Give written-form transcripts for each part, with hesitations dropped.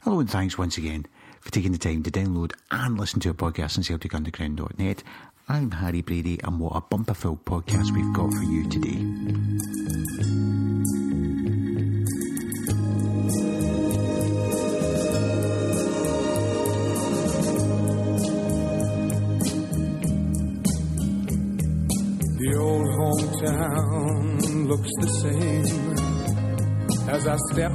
Hello and thanks once again for taking the time to download and listen to a podcast on CelticUnderground.net. I'm Harry Brady, and what a bumper-filled podcast we've got for you today. The old hometown looks the same as I step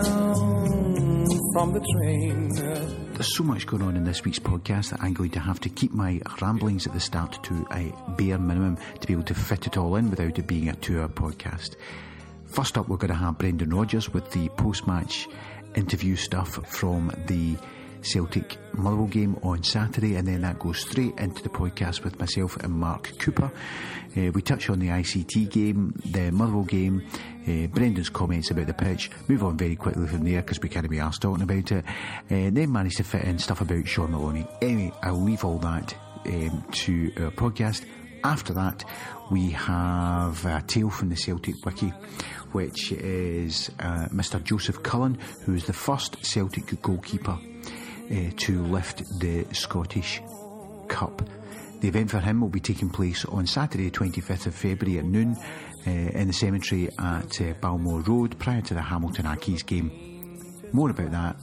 down from the train. There's so much going on in this week's podcast that I'm going to have to keep my ramblings at the start to a bare minimum to be able to fit it all in without it being a 2-hour podcast. First up, we're going to have Brendan Rodgers with the post-match interview stuff from the Celtic Motherwell game on Saturday, and then that goes straight into the podcast with myself and Mark Cooper. We touch on the ICT game, the Motherwell game, Brendan's comments about the pitch, move on very quickly from there because we can't be arsed talking about it, then manage to fit in stuff about Sean Maloney. Anyway, I'll leave all that to our podcast. After that, we have a tale from the Celtic Wiki, which is Mr. Joseph Cullen, who is the first Celtic goalkeeper to lift the Scottish Cup. The event for him will be taking place on Saturday 25th of February at noon in the cemetery at Balmore Road prior to the Hamilton Accies game. More about that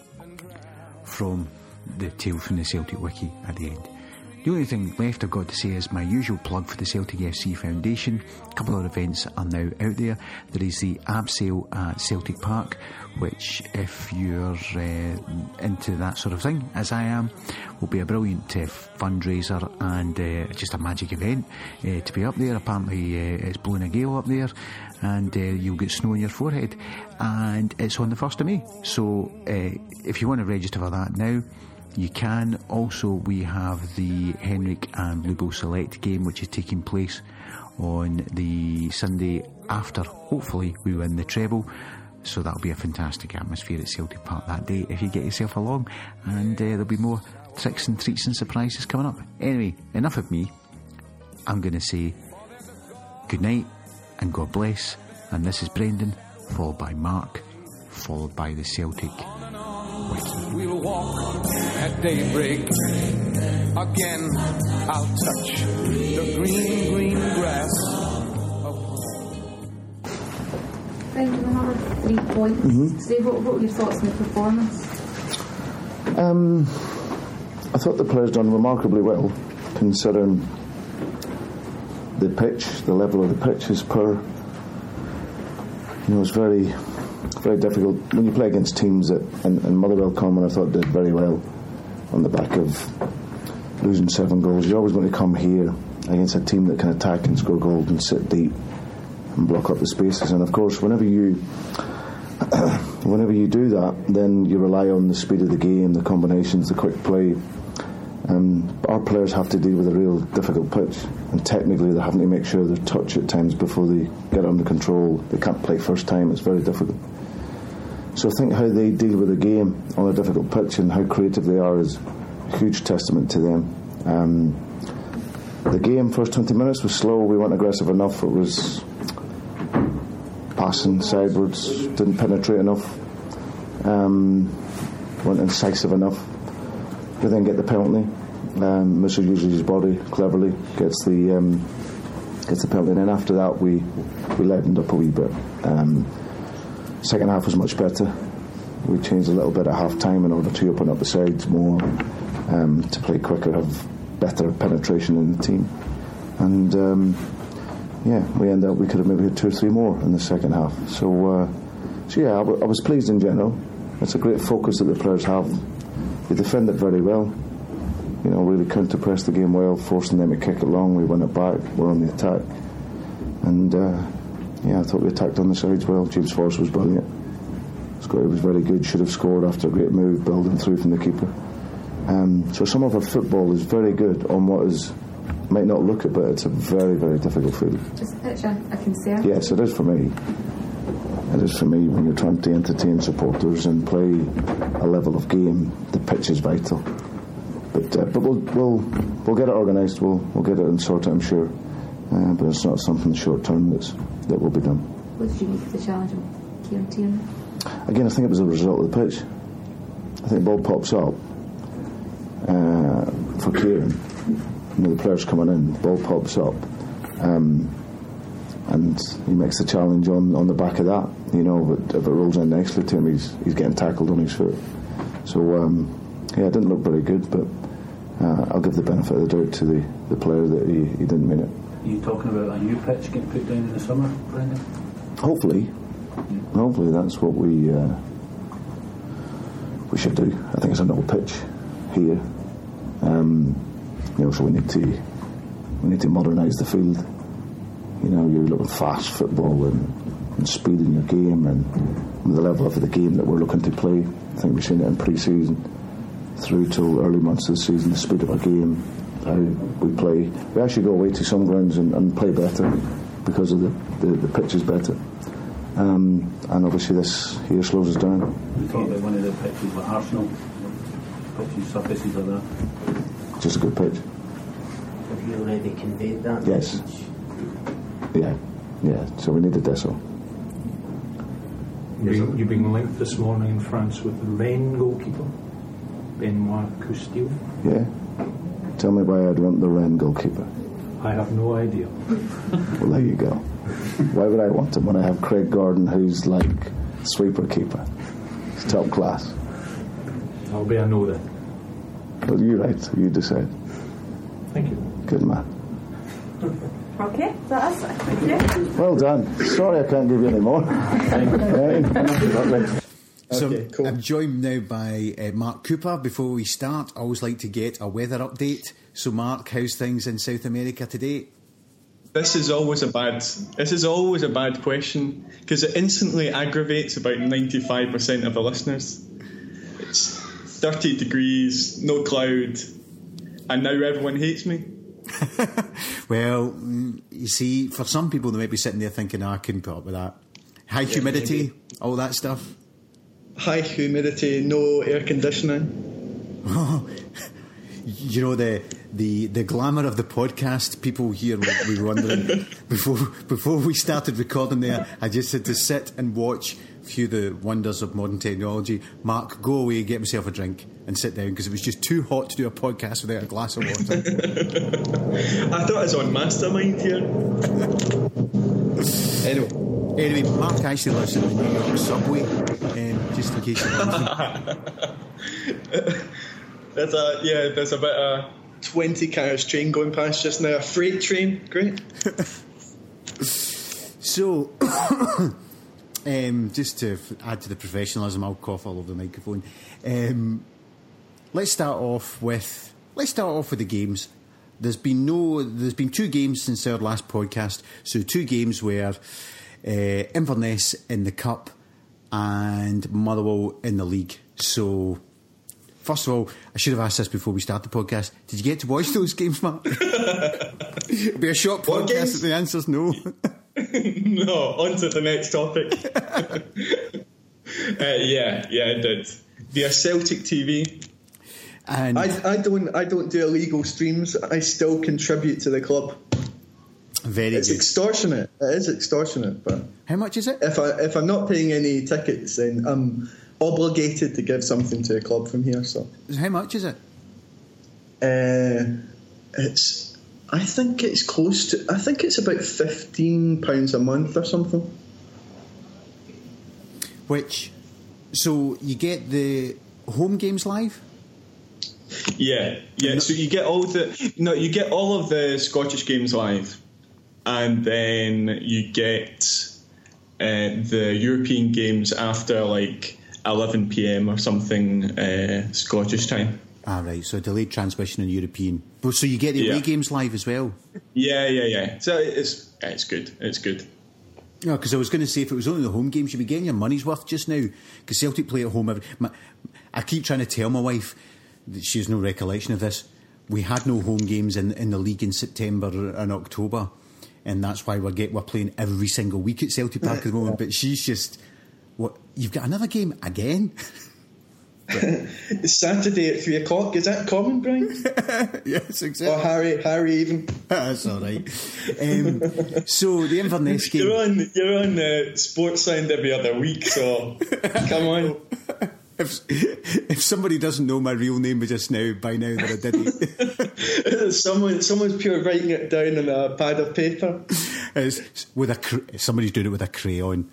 from the tale from the Celtic Wiki at the end. The only thing left I've got to say is my usual plug for the Celtic FC Foundation. A couple of events are now out there. There is the Abseil at Celtic Park, which, if you're into that sort of thing, as I am, will be a brilliant fundraiser and just a magic event to be up there. Apparently it's blowing a gale up there, and you'll get snow on your forehead, and it's on the 1st of May. So if you want to register for that now, you can. Also, we have the Henrik and Lubo Select game, which is taking place on the Sunday after, hopefully, we win the treble. So that'll be a fantastic atmosphere at Celtic Park that day if you get yourself along, and there'll be more tricks and treats and surprises coming up. Anyway, enough of me. I'm going to say good night and God bless, and this is Brendan, followed by Mark, followed by the Celtic Wiki. We'll walk at daybreak. Again, I'll touch the green, green grass. Brendan, another 3 points. So what were your thoughts on the performance? I thought the players done remarkably well, considering the pitch, the level of the pitch is poor. It's very, very difficult when you play against teams that, and Motherwell Common I thought did very well on the back of losing 7 goals. You're always going to come here against a team that can attack and score goals and sit deep and block up the spaces, and of course whenever you do that, then you rely on the speed of the game, the combinations, the quick play. Our players have to deal with a real difficult pitch, and technically they're having to make sure they touch at times before they get under control. They can't play first time, it's very difficult. So I think how they deal with the game on a difficult pitch and how creative they are is a huge testament to them. The game, first 20 minutes was slow, we weren't aggressive enough, it was passing sidewards, didn't penetrate enough, weren't incisive enough. We then get the penalty. Mitchell uses his body cleverly, gets the penalty, and then after that we lightened up a wee bit. Second half was much better. We changed a little bit at half time in order to open up the sides more, to play quicker, have better penetration in the team, and we ended up, we could have maybe had 2 or 3 more in the second half. So I was pleased in general. It's a great focus that the players have. They defended very well, really counter-pressed the game well, forcing them to kick it long. We won it back, we're on the attack, and I thought we attacked on the sides well. James Forrest was brilliant. Scotty was very good, should have scored after a great move, building through from the keeper. So some of our football is very good on what might not look it, but it's a very, very difficult field. Is the pitch a concern? Yes, it is for me. It is for me. When you're trying to entertain supporters and play a level of game, the pitch is vital. But we'll get it organised. We'll get it and sort it, I'm sure. But it's not something short term that will be done. What did you make of the challenge of Kieran Tierney? Again, I think it was a result of the pitch. I think the ball pops up for Kieran. The player's coming in, the ball pops up, and he makes the challenge on the back of that. But if it rolls in nicely to him, he's getting tackled on his foot. So it didn't look very good, but I'll give the benefit of the doubt to the player that he didn't mean it. Are you talking about a new pitch getting put down in the summer, Brendan? Hopefully that's what we should do. I think it's an old pitch here. So we need to modernise the field. You're looking fast football and speed in your game, and the level of the game that we're looking to play. I think we've seen it in pre-season through till early months of the season. The speed of our game, how we play. We actually go away to some grounds and play better because of the pitch is better. And obviously this here slows us down. We talked about one of the pitches with Arsenal. Pitches, surfaces like that. Just a good pitch. Have you already conveyed that? Yes. Yeah. So we need a Dessau. You've been linked this morning in France with the Rennes goalkeeper, Benoit Costil. Yeah. Tell me why I'd want the Rennes goalkeeper. I have no idea. Well, there you go. Why would I want him when I have Craig Gordon, who's like sweeper keeper? He's top class. I'll be a no then. Well, you're right. You decide. Thank you. Good man. Okay, that's it. Thank you. Well done. Sorry I can't give you any more. So okay, cool. I'm joined now by Mark Cooper. Before we start, I always like to get a weather update. So Mark, how's things in South America today? This is always a bad question because it instantly aggravates about 95% of the listeners. It's 30 degrees, no cloud, and now everyone hates me. Well, you see, for some people they might be sitting there thinking, I couldn't put up with that. High humidity, all that stuff. High humidity, no air conditioning. You know, the glamour of the podcast, people here will be wondering. Before we started recording there, I just had to sit and watch a few of the wonders of modern technology. Mark, go away, get myself a drink and sit down, because it was just too hot to do a podcast without a glass of water. I thought it was on Mastermind here. Anyway, Mark actually lives in the New York subway, just in case you're wondering. There's about a 20 cars train going past just now, a freight train. Great. So, just to add to the professionalism, I'll cough all over the microphone. Let's start off with the games. There's been 2 games since our last podcast. So 2 games were Inverness in the Cup and Motherwell in the league. So, first of all, I should have asked this before we start the podcast. Did you get to watch those games, Mark? It'll be a short podcast if the answer's no. No, on to the next topic. Yeah, I did. Via Celtic TV. And I don't do illegal streams. I still contribute to the club. It's good. Extortionate. It is extortionate. But how much is it? If I'm not paying any tickets, then I'm obligated to give something to a club from here. So how much is it? I think it's close to. I think it's about £15 a month or something. So you get the home games live? Yeah. So you get all of the Scottish games live, and then you get the European games after like 11 PM or something Scottish time. Ah, right. So delayed transmission in European. So you get the away games live as well? Yeah. So it's good. It's good. No, because I was going to say, if it was only the home games, you'd be getting your money's worth just now. Because Celtic play at home. I keep trying to tell my wife that she has no recollection of this. We had no home games in the league in September and October, and that's why we're playing every single week at Celtic Park at the moment. But she's just, what? You've got another game again? It's Saturday at 3:00. Is that common, Brian? Yes, exactly. Or Harry even. That's all right. So the Inverness game. You're on Sports Sound every other week, so come on. if somebody doesn't know my real name just now, by now that I didn't. Someone's pure writing it down on a pad of paper. It's with somebody's doing it with a crayon.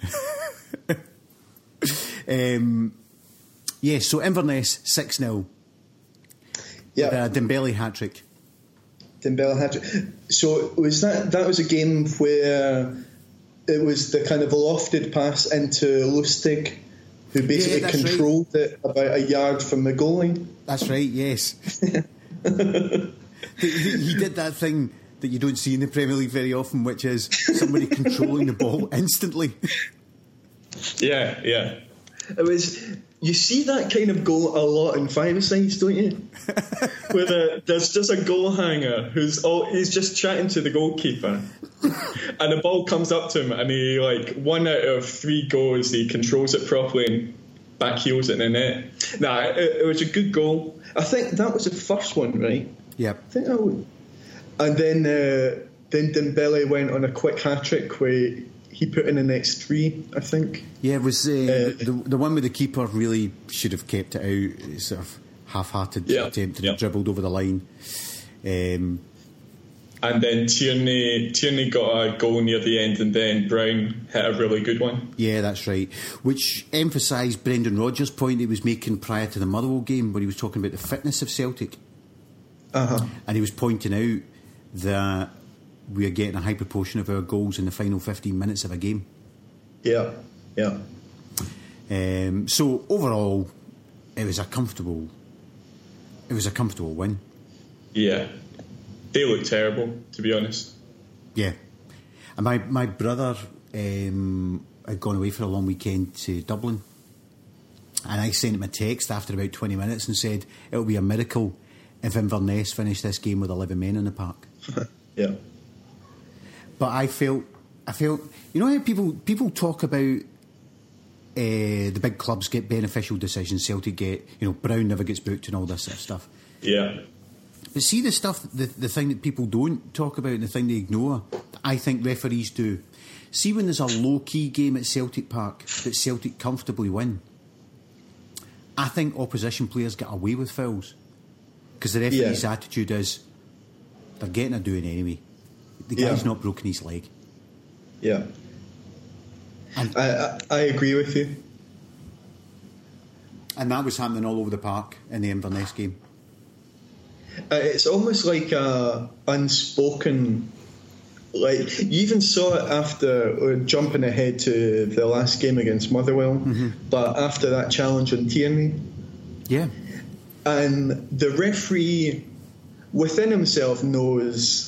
So Inverness 6-0. Yeah, Dembele hat-trick. Dembele hat-trick. So was that was a game where it was the kind of lofted pass into Lustig, who basically controlled it about a yard from the goalie. That's right, yes. he did that thing that you don't see in the Premier League very often, which is somebody controlling the ball instantly. Yeah. It was. You see that kind of goal a lot in five-a-sides, don't you? Where there's just a goal hanger he's just chatting to the goalkeeper, and the ball comes up to him, and he 1 out of 3 goals, he controls it properly and back heels it in the net. It was a good goal. I think that was the first one, right? Yeah. I think that would. And then Dembele went on a quick hat-trick where he put in the next 3, I think. Yeah, it was the one with the keeper really should have kept it out. Sort of half-hearted attempt and dribbled over the line. And then Tierney got a goal near the end, and then Brown hit a really good one. Yeah, that's right. Which emphasised Brendan Rodgers' point he was making prior to the Motherwell game, where he was talking about the fitness of Celtic. Uh-huh. And he was pointing out that we are getting a high proportion of our goals in the final 15 minutes of a game. Yeah. So overall, it was a comfortable win. Yeah, they look terrible, to be honest. Yeah, and my brother had gone away for a long weekend to Dublin, and I sent him a text after about 20 minutes and said it'll be a miracle if Inverness finish this game with 11 men in the park. Yeah. But I felt, you know how people talk about the big clubs get beneficial decisions, Celtic get, Brown never gets booked and all this sort of stuff. Yeah. But see the stuff, the thing that people don't talk about and the thing they ignore, I think referees do. See when there's a low-key game at Celtic Park that Celtic comfortably win, I think opposition players get away with fouls. Because the referee's attitude is, they're getting a doing anyway. The guy's not broken his leg. Yeah. And I agree with you. And that was happening all over the park in the Inverness game. It's almost like a unspoken... you even saw it after jumping ahead to the last game against Motherwell, but after that challenge on Tierney. Yeah. And the referee within himself knows...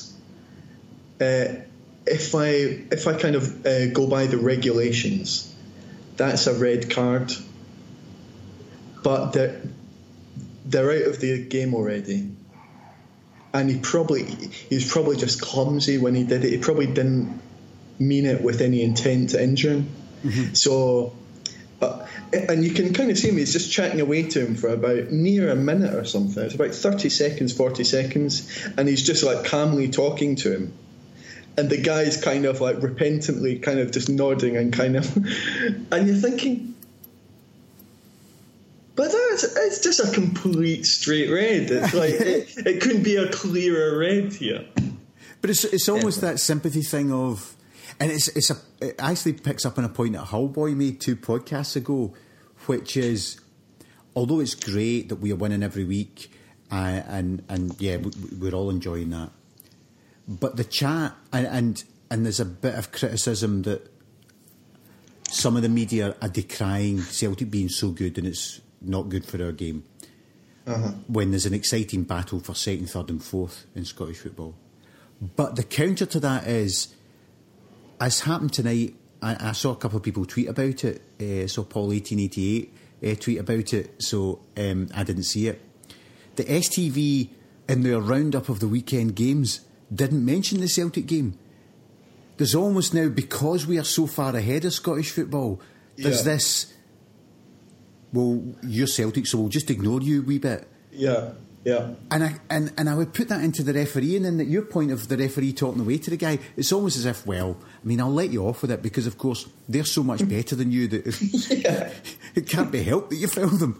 if I kind of go by the regulations, that's a red card. But they're out of the game already. And he was probably just clumsy when he did it. He probably didn't mean it with any intent to injure him. So, and you can kind of see him, he's just chatting away to him for about near a minute or something. It's about 30 seconds, 40 seconds. And he's just calmly talking to him. And the guy's kind of repentantly kind of just nodding and kind of... And you're thinking... But it's just a complete straight red. It's it couldn't be a clearer red here. But it's almost that sympathy thing of... And it actually picks up on a point that Hullboy made 2 podcasts ago, which is, although it's great that we are winning every week, and we're all enjoying that, but the chat, and there's a bit of criticism that some of the media are decrying Celtic being so good and it's not good for our game, when there's an exciting battle for 2nd, 3rd and 4th in Scottish football. But the counter to that is, as happened tonight, I saw a couple of people tweet about it. I saw Paul 1888 tweet about it, so I didn't see it. The STV, in their roundup of the weekend games, didn't mention the Celtic game. There's almost now, because we are so far ahead of Scottish football, there's this, well, you're Celtic, so we'll just ignore you a wee bit. Yeah. Yeah. And I would put that into the referee, and then at your point of the referee talking away to the guy, it's almost as if, well, I mean, I'll let you off with it because, of course, they're so much better than you that it can't be helped that you foul them.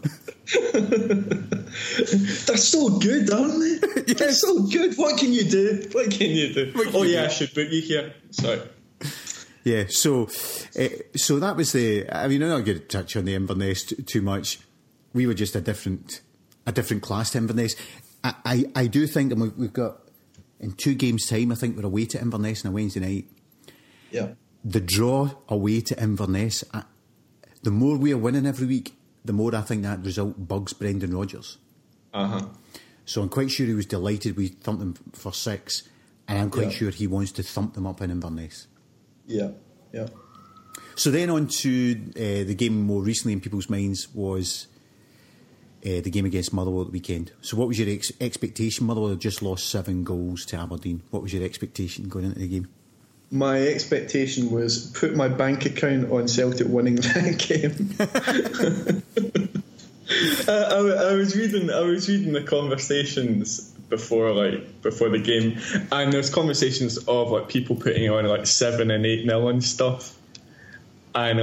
They're so good, aren't they? Yes. They're so good. What can you do? I should book you here. Sorry. Yeah, so that was I mean, I'm not going to touch on the Inverness too much. We were just a different class to Inverness. I do think, and we've got, in 2 games' time, I think we're away to Inverness on a Wednesday night. Yeah. The draw away to Inverness, the more we are winning every week, the more I think that result bugs Brendan Rodgers. Uh-huh. So I'm quite sure he was delighted we thumped them for 6, and I'm quite sure he wants to thump them up in Inverness. Yeah, yeah. So then on to the game more recently in people's minds was the game against Motherwell at the weekend. So what was your expectation? Motherwell had just lost 7 goals to Aberdeen. What was your expectation going into the game? My expectation was put my bank account on Celtic winning that game. I was reading the conversations before the game, and there's conversations of like people putting on like 7 and 8-0 and stuff, and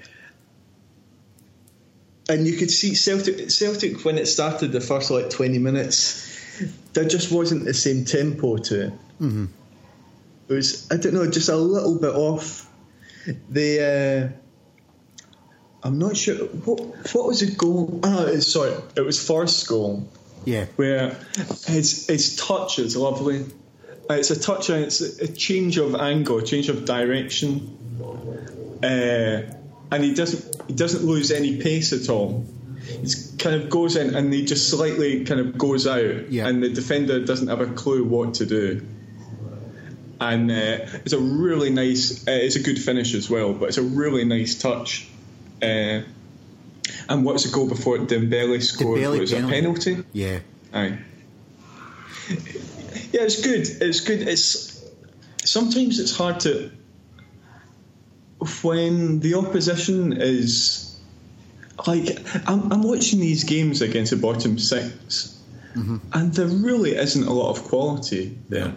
you could see Celtic when it started the first 20 minutes, there just wasn't the same tempo to it. Mm-hmm. It was, I don't know, just a little bit off. I'm not sure what was the goal. It was Forrest's goal. Yeah, where his touch is lovely. It's a touch and it's a change of angle, a change of direction, and he doesn't lose any pace at all. He kind of goes in and he just slightly kind of goes out, and the defender doesn't have a clue what to do. And it's a really nice. It's a good finish as well, but it's a really nice touch. And what's the goal before Dembele scored? Was it a penalty? Yeah. Aye. Yeah, it's good. It's good. Sometimes it's hard to, when the opposition is like, I'm watching these games against the bottom 6, and there really isn't a lot of quality there.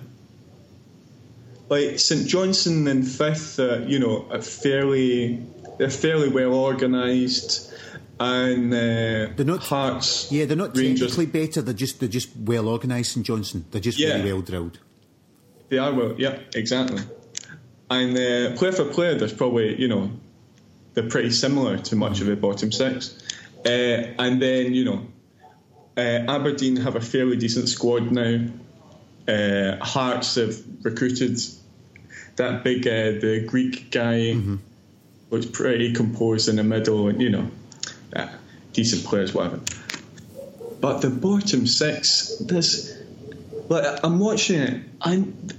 Like St Johnstone in 5th, they're fairly well organised, and they're not Hearts. Yeah, they're not Rangers. technically better. They're just well organised. St Johnstone. They're just really well drilled. They are well. Yeah, exactly. And player for player, there's probably they're pretty similar to much of the bottom 6. And then Aberdeen have a fairly decent squad now. Hearts have recruited that big the Greek guy. Looks pretty composed in the middle, and decent players, whatever. But the bottom 6, I'm watching it, and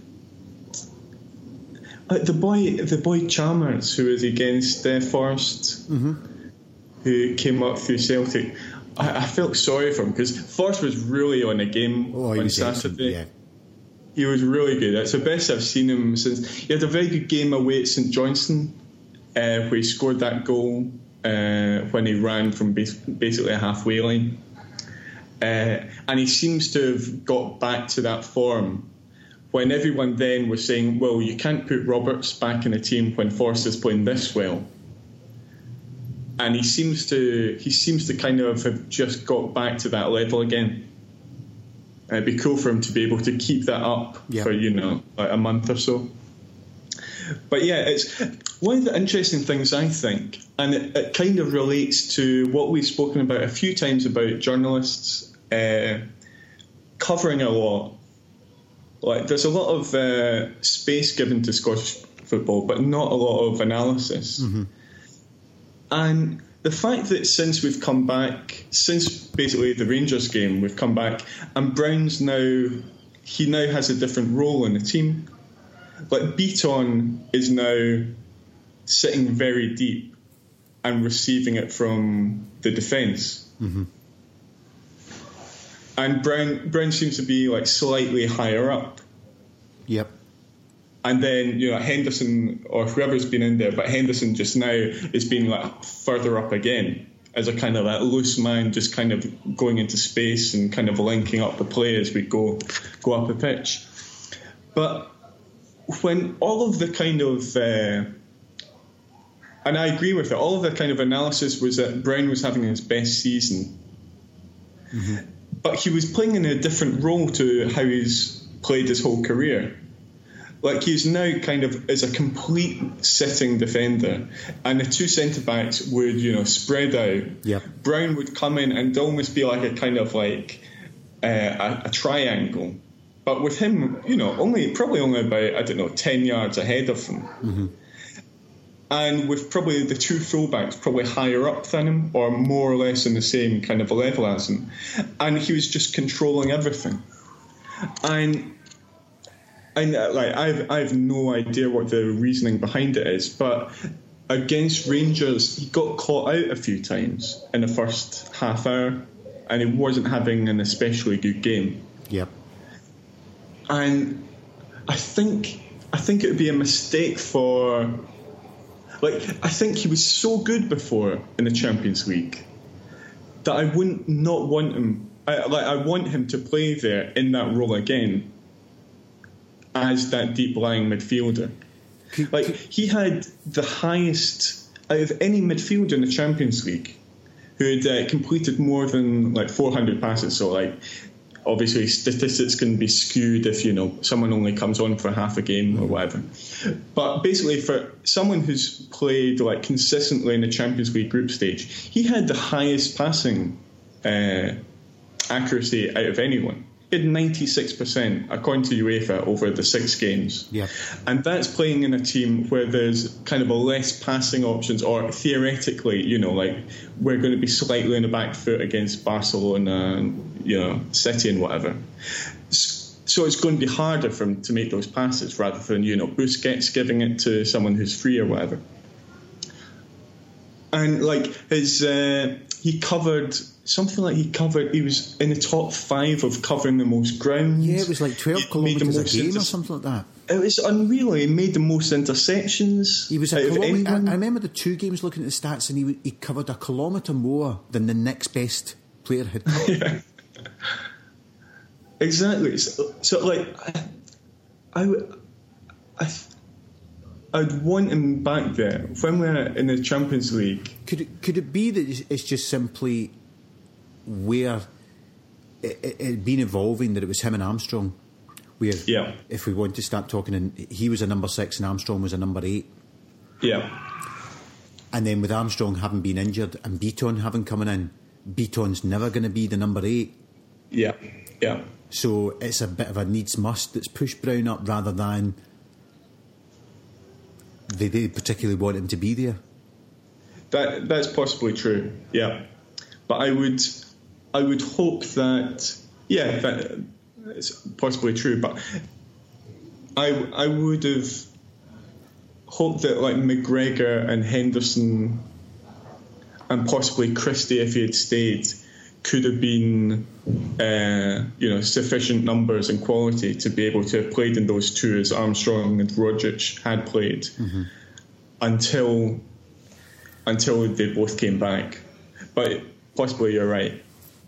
the boy Chalmers, who was against Forrest, who came up through Celtic, I felt sorry for him because Forrest was really on a game on Saturday. Yeah. He was really good. It's the best I've seen him since. He had a very good game away at St Johnstone, where he scored that goal when he ran from basically a halfway line. And he seems to have got back to that form when everyone then was saying, well, you can't put Roberts back in the team when Forrest is playing this well. And he seems to kind of have just got back to that level again. It'd be cool for him to be able to keep that up for like a month or so. But yeah, it's one of the interesting things, I think, and it kind of relates to what we've spoken about a few times about journalists covering a lot. Like, there's a lot of space given to Scottish football, but not a lot of analysis. And the fact that since we've come back, since basically the Rangers game, we've come back, and Brown's now has a different role in the team. Like, Beaton is now sitting very deep and receiving it from the defence. And Brown seems to be like slightly higher up. Yep. And then Henderson or whoever's been in there, but Henderson just now is being like further up again. as a kind of that loose man, just kind of going into space and kind of linking up the play as we go up the pitch. But when all of the kind of and I agree with it, all of the kind of analysis was that Brown was having his best season, but he was playing in a different role to how he's played his whole career. Like, he's now kind of as a complete sitting defender, and the two centre-backs would, spread out. Yep. Brown would come in and almost be like a kind of like a triangle. But with him, probably only about, 10 yards ahead of him. And with probably the two fullbacks probably higher up than him, or more or less in the same kind of level as him. And he was just controlling everything. And I have no idea what the reasoning behind it is, but against Rangers, he got caught out a few times in the first half hour, and he wasn't having an especially good game. Yep. And I think it would be a mistake for... I think he was so good before in the Champions League that I wouldn't not want him... I want him to play there in that role again as that deep-lying midfielder. He had the highest out of any midfielder in the Champions League who had completed more than 400 passes. So obviously statistics can be skewed if someone only comes on for half a game or whatever. But basically, for someone who's played consistently in the Champions League group stage, he had the highest passing accuracy out of anyone. He had 96%, according to UEFA, over the 6 games. Yeah. And that's playing in a team where there's kind of a less passing options, or theoretically, we're going to be slightly on the back foot against Barcelona and, City and whatever. So it's going to be harder for him to make those passes rather than, Busquets giving it to someone who's free or whatever. And he covered something he was in the top 5 of covering the most ground. Yeah, it was 12 kilometres a game or something like that. It was unreal. He made the most interceptions. He was I remember the 2 games looking at the stats, and he covered a kilometre more than the next best player had covered. Yeah. Exactly. So I'd want him back there when we're in the Champions League. Could it be that it's just simply where it had been evolving, that it was him and Armstrong, where if we want to start talking, and he was a number 6 and Armstrong was a number 8. Yeah. And then with Armstrong having been injured and Beaton having coming in, Beaton's never going to be the number 8. Yeah. Yeah. So it's a bit of a needs must that's pushed Brown up rather than they particularly want him to be there. That's possibly true, yeah. But I would hope that that it's possibly true. But I would have hoped that McGregor and Henderson and possibly Christie, if he had stayed, could have been sufficient numbers and quality to be able to have played in those 2 as Armstrong and Rogic had played until they both came back. But possibly you're right.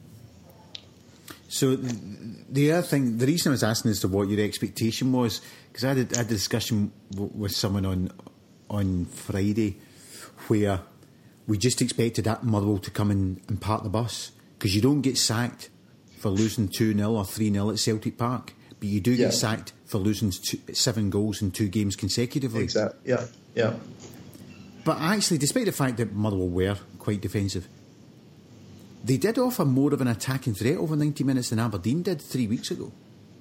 So the other thing, the reason I was asking as to what your expectation was, because I had a discussion with someone on Friday where we just expected that Motherwell to come in and park the bus, because you don't get sacked for losing 2-0 or 3-0 at Celtic Park, but you do get sacked for losing 7 goals in 2 games consecutively. Exactly. Yeah. But actually, despite the fact that Motherwell were quite defensive, they did offer more of an attacking threat over 90 minutes than Aberdeen did 3 weeks ago.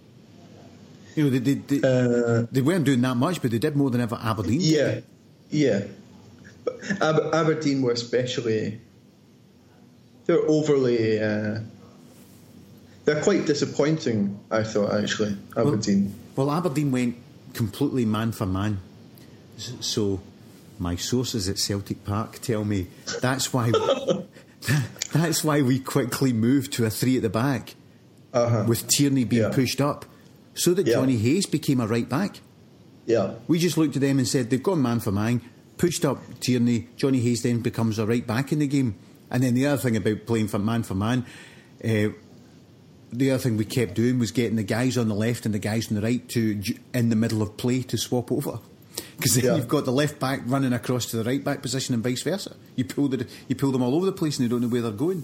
They weren't doing that much, but they did more than ever Aberdeen did. Yeah. But Aberdeen were especially... They're overly... they're quite disappointing, I thought, actually, Aberdeen. Well, Aberdeen went completely man for man. So my sources at Celtic Park tell me that's why we quickly moved to a 3 at the back, with Tierney being pushed up, so that Johnny Hayes became a right back. Yeah. We just looked at them and said, they've gone man for man, pushed up Tierney, Johnny Hayes then becomes a right back in the game. And then the other thing about playing for man, the other thing we kept doing was getting the guys on the left and the guys on the right to, in the middle of play, to swap over. Because then you've got the left back running across to the right back position and vice versa. You pull them all over the place and they don't know where they're going.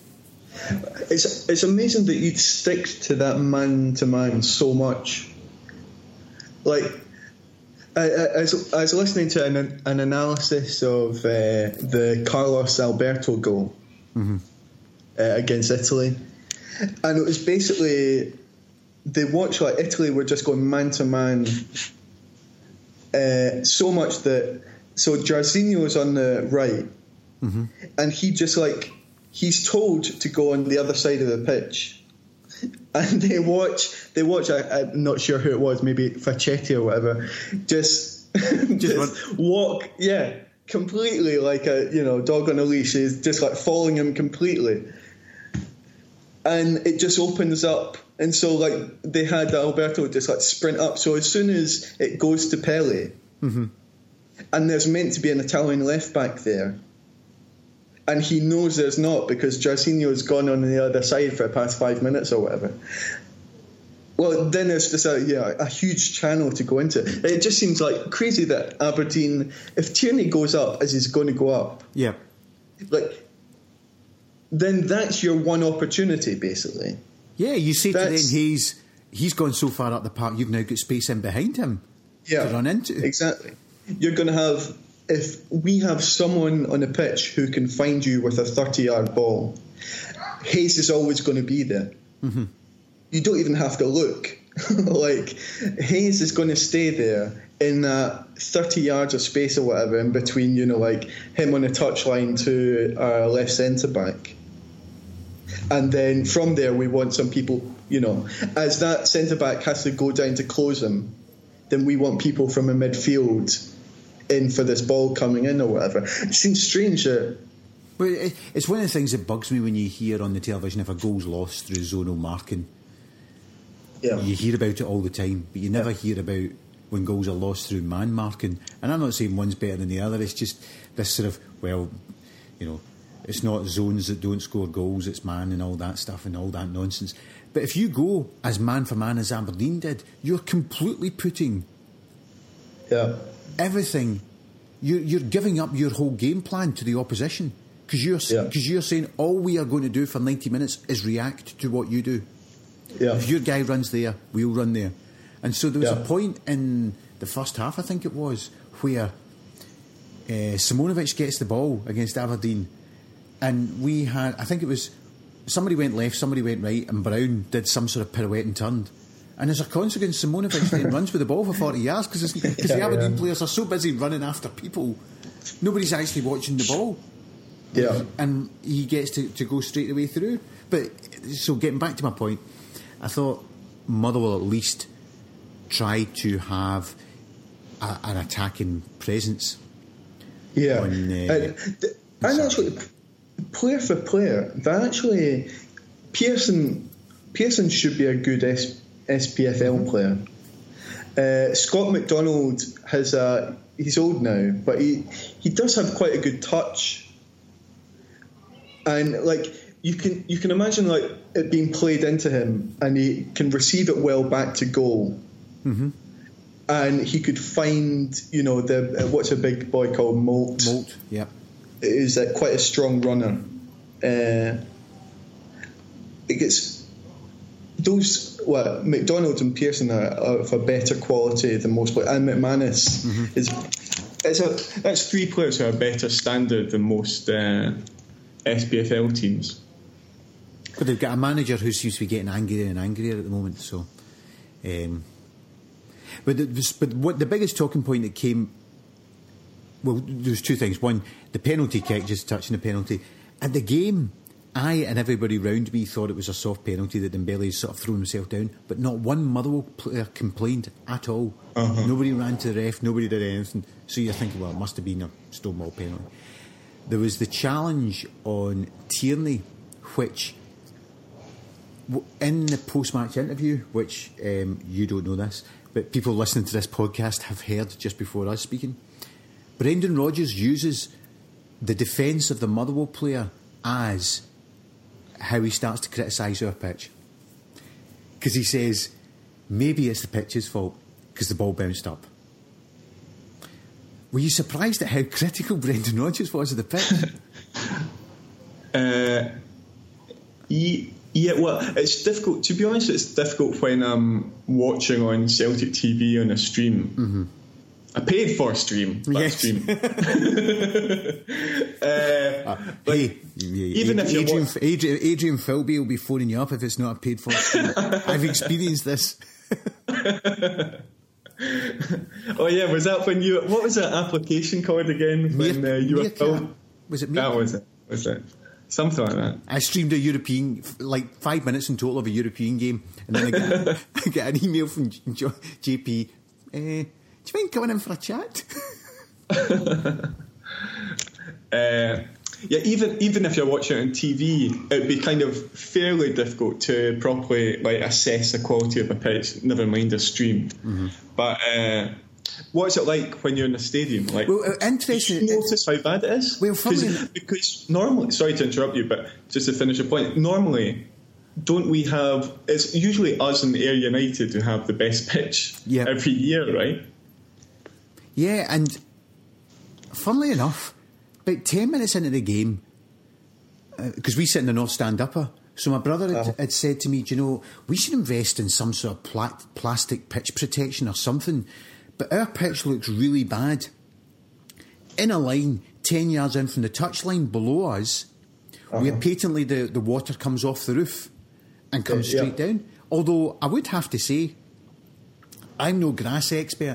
It's amazing that you'd stick to that man-to-man so much. Like, I was listening to an analysis of the Carlos Alberto goal against Italy, and it was basically they watched like Italy were just going man-to-man so much that Jairzinho was on the right, and he just like he's told to go on the other side of the pitch, and they watch. I'm not sure who it was, maybe Facchetti or whatever. Just walk, completely like a dog on a leash. Is just like following him completely, and it just opens up. And so like they had Alberto just like sprint up. So as soon as it goes to Pele, and there's meant to be an Italian left back there, and he knows there's not because Jairzinho's gone on the other side for the past 5 minutes or whatever. Well, then there's just a huge channel to go into. It just seems like crazy that Aberdeen, if Tierney goes up as he's going to go up, like then that's your one opportunity basically. Yeah, you say to them he's gone so far up the park, you've now got space in behind him to run into. Exactly. You're going to have, if we have someone on the pitch who can find you with a 30-yard ball, Hayes is always going to be there. You don't even have to look. Like, Hayes is going to stay there in that 30 yards of space or whatever in between, like him on the touchline to our left centre-back. And then from there, we want some people, as that centre-back has to go down to close him, then we want people from the midfield in for this ball coming in or whatever. It seems strange that... Well, it's one of the things that bugs me when you hear on the television if a goal's lost through zonal marking. You hear about it all the time, but you never hear about when goals are lost through man marking. And I'm not saying one's better than the other, it's just this sort of, it's not zones that don't score goals, it's man and all that stuff and all that nonsense. But if you go as man for man as Aberdeen did, you're completely putting everything, you're giving up your whole game plan to the opposition because you're saying all we are going to do for 90 minutes is react to what you do. If your guy runs there, we'll run there. And so there was a point in the first half, I think it was, where Simonovic gets the ball against Aberdeen, and we had, I think it was, somebody went left, somebody went right, and Brown did some sort of pirouette and turned. And as a consequence, Simonovic then runs with the ball for 40 yards because the Aberdeen players are so busy running after people, nobody's actually watching the ball. And he gets to go straight the way through. But, so getting back to my point, I thought Motherwell at least tried to have an attacking presence. And actually, player for player, that actually Pearson should be a good SPFL player. Scott McDonald he's old now, but he does have quite a good touch, and like you can imagine like it being played into him, and he can receive it well back to goal. And he could find, what's a big boy called Molt? Molt, is quite a strong runner. It gets those. Well, McDonald and Pearson are of a better quality than most players, and McManus that's three players who are better standard than most SPFL teams. But they've got a manager who seems to be getting angrier and angrier at the moment. So, but what the biggest talking point that came. Well, there's two things. One, the penalty kick, just touching the penalty. At the game, I and everybody round me thought it was a soft penalty that Dembele's sort of thrown himself down, but not one Motherwell player complained at all. Nobody ran to the ref, nobody did anything. So you're thinking, well, it must have been a Stonewall penalty. There was the challenge on Tierney, which, in the post-match interview, which you don't know this, but people listening to this podcast have heard just before us speaking, Brendan Rodgers uses the defence of the Motherwell player as how he starts to criticise our pitch. Because he says, maybe it's the pitch's fault because the ball bounced up. Were you surprised at how critical Brendan Rodgers was of the pitch? Yeah, well, it's difficult. To be honest, it's difficult when I'm watching on Celtic TV on a stream. Mm-hmm. I paid for a stream. Yes. Stream. Hey, even if you're Adrian Philby will be phoning you up if it's not a paid for stream. I've experienced this. Oh yeah, was that when you? What was that application called again? When you were filmed? Was it? That was it. Was it? Something like that. I streamed a European, like 5 minutes in total of a European game, and then I get an email from JP. Do you mind coming in for a chat? Yeah, even if you're watching it on TV, it'd be kind of fairly difficult to properly assess the quality of a pitch. Never mind a stream. Mm-hmm. But what's it like when you're in the stadium? Interesting. Do you notice how bad it is? Well, because normally, sorry to interrupt you, but just to finish the point, normally, don't we have? It's usually us and Ayr United who have the best pitch every year, right? Yeah, and funnily enough, about 10 minutes into the game, because we sit in the North Stand Upper, so my brother had said to me, do you know, we should invest in some sort of plastic pitch protection or something, but our pitch looks really bad. In a line, 10 yards in from the touchline below us, where patently the water comes off the roof and comes straight down. Although I would have to say, I'm no grass expert.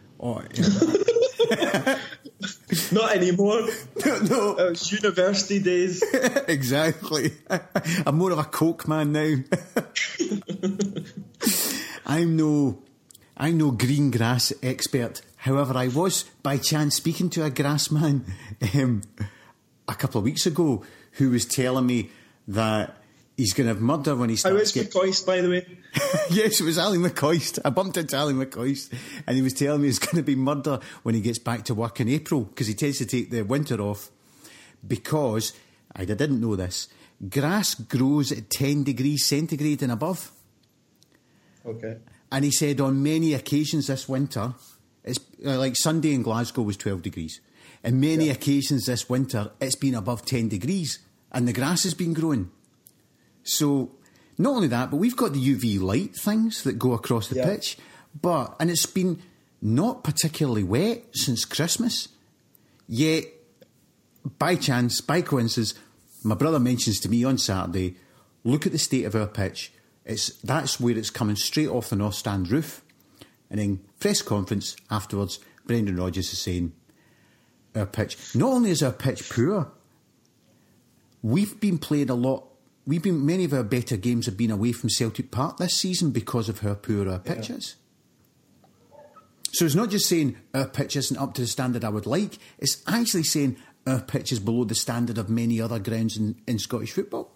Not anymore. No. It was university days. Exactly. I'm more of a Coke man now. I'm no green grass expert. However, I was by chance speaking to a grass man a couple of weeks ago who was telling me that he's going to have murder when he starts. It's McCoist, by the way. Yes, it was Ali McCoist. I bumped into Ali McCoist, and he was telling me it's going to be murder when he gets back to work in April, because he tends to take the winter off, because, I didn't know this, grass grows at 10 degrees centigrade and above. Okay. And he said on many occasions this winter, it's like Sunday in Glasgow was 12 degrees. On many occasions this winter, it's been above 10 degrees, and the grass has been growing. So, not only that, but we've got the UV light things that go across the pitch, and it's been not particularly wet since Christmas. Yet, by chance, by coincidence, my brother mentions to me on Saturday, look at the state of our pitch. That's where it's coming straight off the North Stand roof. And in press conference afterwards, Brendan Rodgers is saying, our pitch, not only is our pitch poor, we've been playing a lot. Many of our better games have been away from Celtic Park this season because of how poor our pitch is. So it's not just saying our pitch isn't up to the standard I would like, it's actually saying our pitch is below the standard of many other grounds in Scottish football.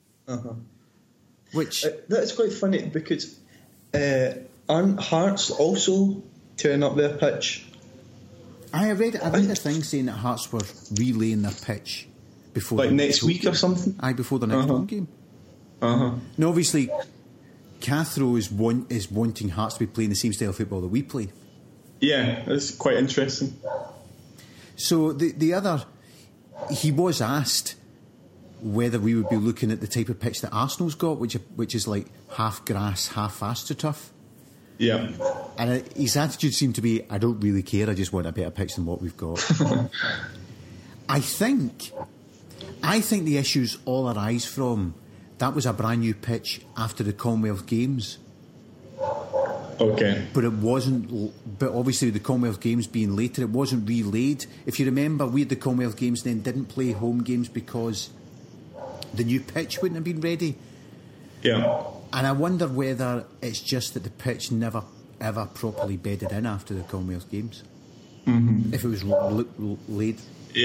Which that's quite funny, because aren't Hearts also tearing up their pitch? I read a thing saying that Hearts were relaying their pitch before next week or something? Before the next home game. Now, obviously, Cathro is wanting Hearts to be playing the same style of football that we play. Yeah, that's quite interesting. So he was asked whether we would be looking at the type of pitch that Arsenal's got, which is like half grass, half AstroTurf. Yeah. And his attitude seemed to be, I don't really care, I just want a better pitch than what we've got. I think the issues all arise from that was a brand new pitch after the Commonwealth Games. Okay. But it wasn't. But obviously, the Commonwealth Games being later, it wasn't relayed. If you remember, we had the Commonwealth Games, then didn't play home games because the new pitch wouldn't have been ready. Yeah. And I wonder whether it's just that the pitch never ever properly bedded in after the Commonwealth Games. Mm-hmm. If it was late.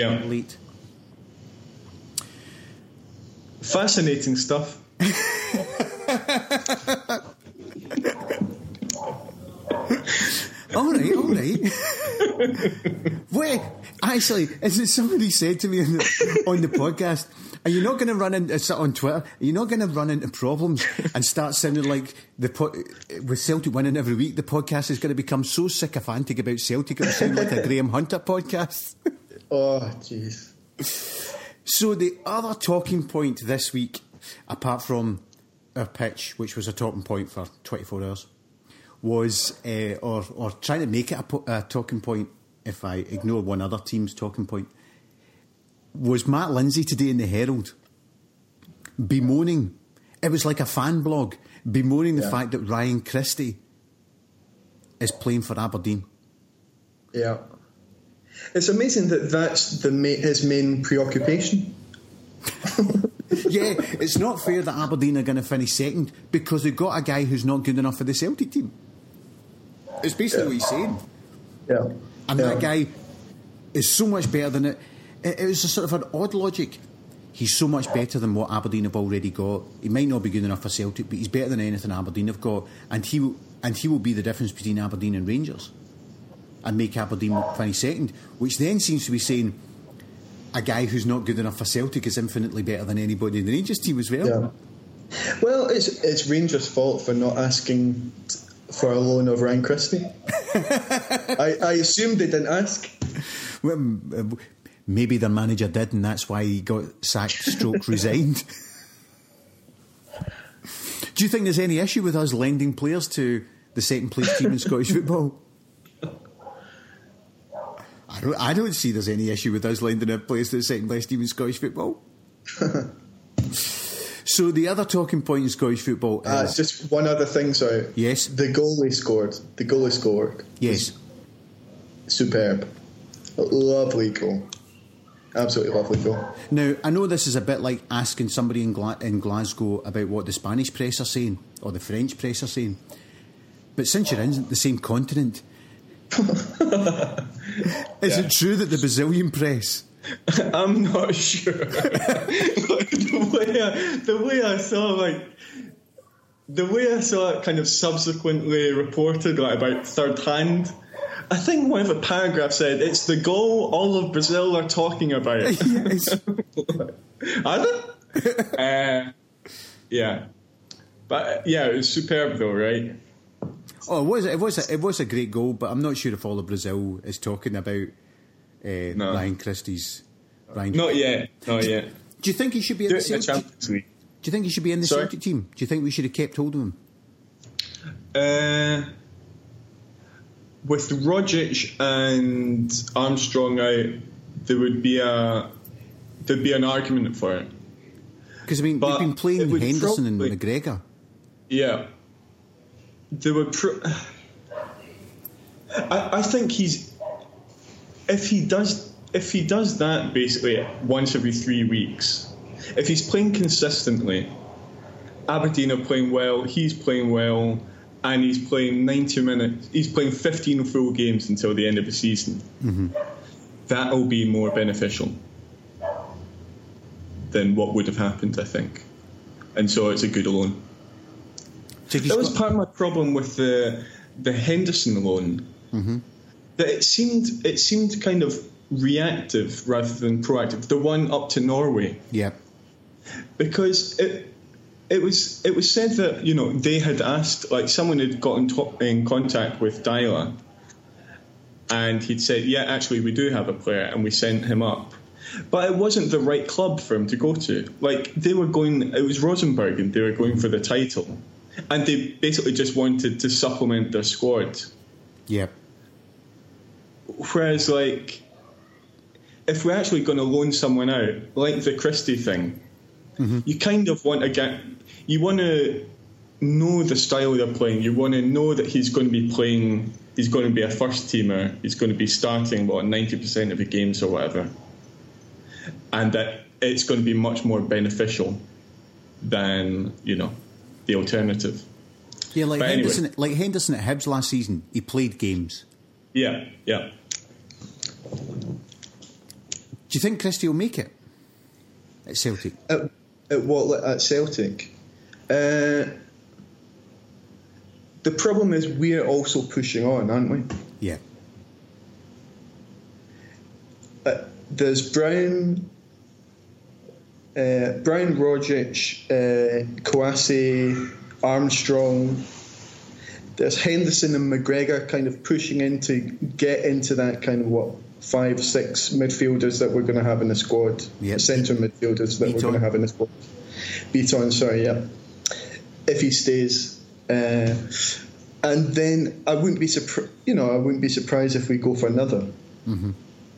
Fascinating stuff. All right. Wait, actually, is it somebody said to me on the podcast, Are you not going to run into on Twitter? Are you not going to run into problems and start sounding like with Celtic winning every week? The podcast is going to become so sycophantic about Celtic it'll sound like a Graham Hunter podcast. Oh, jeez. So the other talking point this week, apart from our pitch, which was a talking point for 24 hours, was or trying to make it a talking point. If I ignore one other team's talking point, was Matt Lindsay today in the Herald bemoaning, it was like a fan blog, bemoaning the fact that Ryan Christie is playing for Aberdeen. Yeah. It's amazing that that's his main preoccupation. Yeah, it's not fair that Aberdeen are going to finish second because they've got a guy who's not good enough for the Celtic team. It's basically what he's saying. Yeah. And that guy is so much better than it. It was a sort of an odd logic. He's so much better than what Aberdeen have already got. He might not be good enough for Celtic, but he's better than anything Aberdeen have got, and he will be the difference between Aberdeen and Rangers, and make Aberdeen finish second. Which then seems to be saying a guy who's not good enough for Celtic is infinitely better than anybody in the Rangers team as well. Yeah. Well, it's Rangers' fault for not asking for a loan of Ryan Christie. I assumed they didn't ask. Well, maybe their manager did, and that's why he got sacked / resigned. Do you think there's any issue with us lending players to the second place team in Scottish football? I don't see there's any issue with us lending our players to the second place team in Scottish football. So the other talking point in Scottish football is... just one other thing, sorry. Yes? The goalie scored. Yes. Superb. Lovely goal. Absolutely lovely goal. Now, I know this is a bit like asking somebody in Glasgow about what the Spanish press are saying, or the French press are saying. But since you're in the same continent... Is it true that the Brazilian press... I'm not sure. the way I saw it kind of subsequently reported, like about third hand, I think one of the paragraphs said it's the goal all of Brazil are talking about. Yes. Are they? Yeah. But yeah, it was superb though, right? Oh, it was a great goal, but I'm not sure if all of Brazil is talking about Ryan Christie's. Not yet. Do you think he should be in the Celtic Champions League? Do you think he should be in the Celtic team? Do you think we should have kept hold of him? With Rogic and Armstrong out, there'd be an argument for it. Because we've been playing Henderson and McGregor. Yeah. There would. I think if he does that basically once every 3 weeks, if he's playing consistently, Aberdeen are playing well, he's playing well, and he's playing 90 minutes. He's playing 15 full games until the end of the season. Mm-hmm. That'll be more beneficial than what would have happened, I think. And so it's a good loan. That was part of my problem with the Henderson loan. Mm-hmm. That it seemed kind of reactive rather than proactive. The one up to Norway. Yeah. Because it was said that they had asked, like someone had got in contact with Dyla, and he'd said, yeah, actually we do have a player, and we sent him up. But it wasn't the right club for him to go to. Like it was Rosenborg, and they were going for the title. And they basically just wanted to supplement their squad. Yeah. Whereas, like, if we're actually going to loan someone out, like the Christie thing, mm-hmm. You kind of want you want to know the style they're playing. You want to know that he's going to be playing. He's going to be a first teamer. He's going to be starting 90% of the games or whatever, and that it's going to be much more beneficial than the alternative. Yeah, like Henderson at Hibs last season, he played games. Yeah. Do you think Christie will make it at Celtic? At Celtic? The problem is we're also pushing on, aren't we? Yeah. There's Brown. Brian Rogic, Kouassi, Armstrong. There's Henderson and McGregor kind of pushing in to get into that kind of 5-6 midfielders that we're going to have in the squad. Yep. Centre midfielders that we're going to have in the squad. Beaton, sorry, yeah. If he stays. And then I wouldn't be surprised if we go for another. Mm-hmm.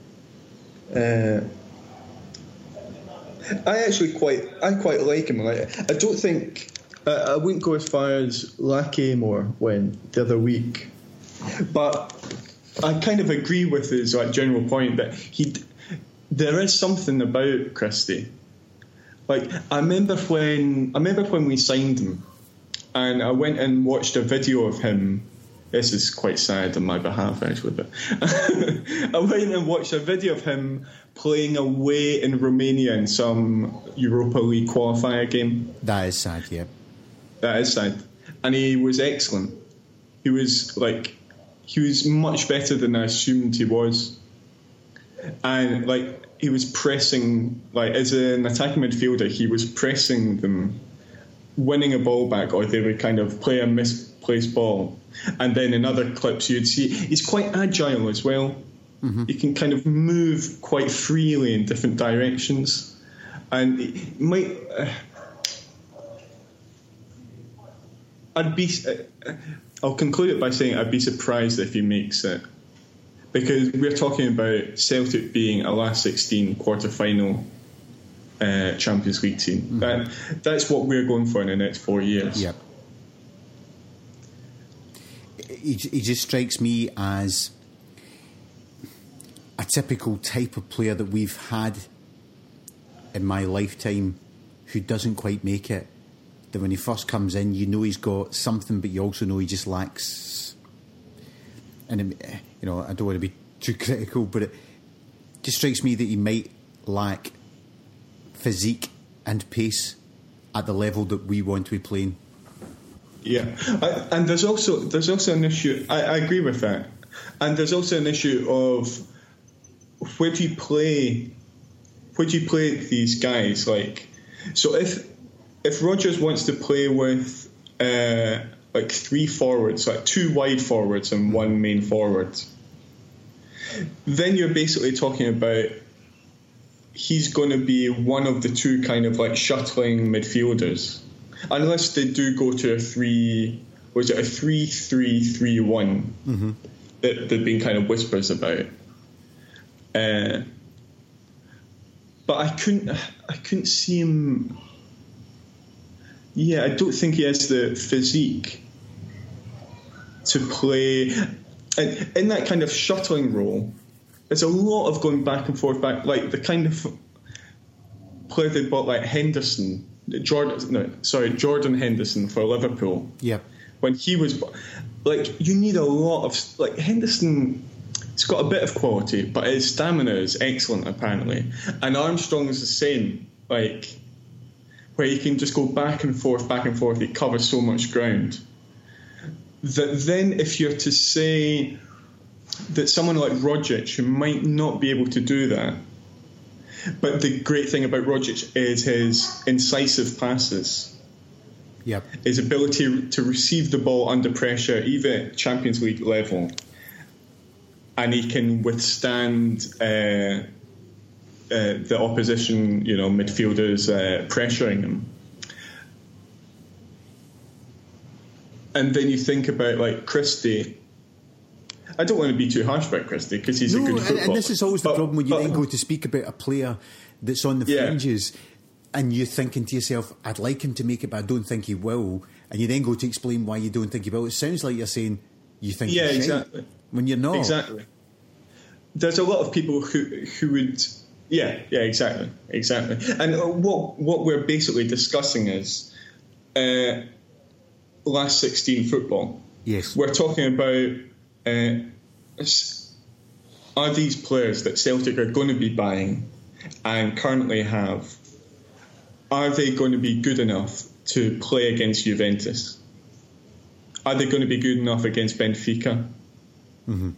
I quite like him. I don't think I wouldn't go as far as Lacamoire went the other week, but I kind of agree with his general point that there is something about Christie. Like I remember when we signed him, and I went and watched a video of him. This is quite sad on my behalf, actually, but I went and watched a video of him playing away in Romania in some Europa League qualifier game. That is sad, yeah. That is sad. And he was excellent. He was much better than I assumed he was. And he was pressing, as an attacking midfielder, he was pressing them, winning a ball back, or they would kind of play a misplaced ball. And then in other clips you'd see he's quite agile as well. Mm-hmm. He can kind of move quite freely in different directions, and it might. I'll conclude it by saying I'd be surprised if he makes it, because we're talking about Celtic being a last 16 quarter-final Champions League team. Mm-hmm. That's what we're going for in the next 4 years. Yep. He just strikes me as a typical type of player that we've had in my lifetime who doesn't quite make it. That when he first comes in, you know he's got something, but you also know he just lacks. And I don't want to be too critical, but it just strikes me that he might lack physique and pace at the level that we want to be playing. Yeah, and there's also an issue. I agree with that, and there's also an issue of where do you play these guys? So if Rodgers wants to play with 3 forwards, 2 wide forwards and 1 main forward, then you're basically talking about he's going to be one of the 2 kind of shuttling midfielders. Unless they do go to a 3-3-3-1 mm-hmm. that there've been kind of whispers about. But I couldn't see him. Yeah, I don't think he has the physique to play. And in that kind of shuttling role, there's a lot of going back and forth, like the kind of player they bought, like Henderson. Jordan Henderson for Liverpool. Yep. When he was you need a lot of Henderson. He's got a bit of quality, but his stamina is excellent apparently. And Armstrong is the same. Where he can just go back and forth. He covers so much ground. That then, if you're to say that someone like Rogic, who might not be able to do that. But the great thing about Rogic is his incisive passes. Yep. His ability to receive the ball under pressure, even at Champions League level. And he can withstand the opposition, midfielders pressuring him. And then you think about Christie. I don't want to be too harsh about Christie because he's a good footballer. And this is always the problem when you then go to speak about a player that's on the fringes and you're thinking to yourself, I'd like him to make it, but I don't think he will. And you then go to explain why you don't think he will. It sounds like you're saying you think he's exactly. When you're not. Exactly. There's a lot of people who would... Yeah, exactly. And what we're basically discussing is last 16 football. Yes. We're talking about... are these players that Celtic are going to be buying and currently have, are they going to be good enough to play against Juventus? Are they going to be good enough against Benfica? Mm-hmm.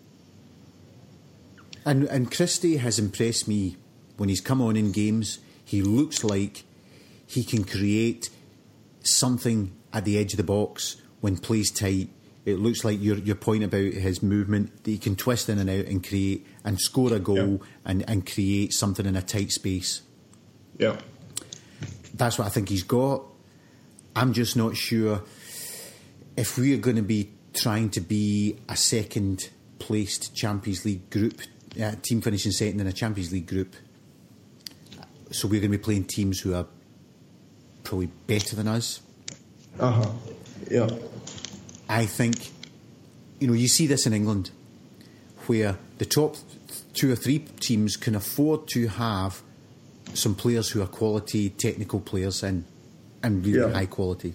And Christie has impressed me when he's come on in games. He looks like he can create something at the edge of the box when plays tight. It looks like your point about his movement, that he can twist in and out and create and score a goal and create something in a tight space. Yeah. That's what I think he's got. I'm just not sure if we are going to be trying to be a second placed Champions League group, team finishing second in a Champions League group. So we're going to be playing teams who are probably better than us. Yeah. I think, you see this in England, where the top 2 or 3 teams can afford to have some players who are quality technical players and really high quality.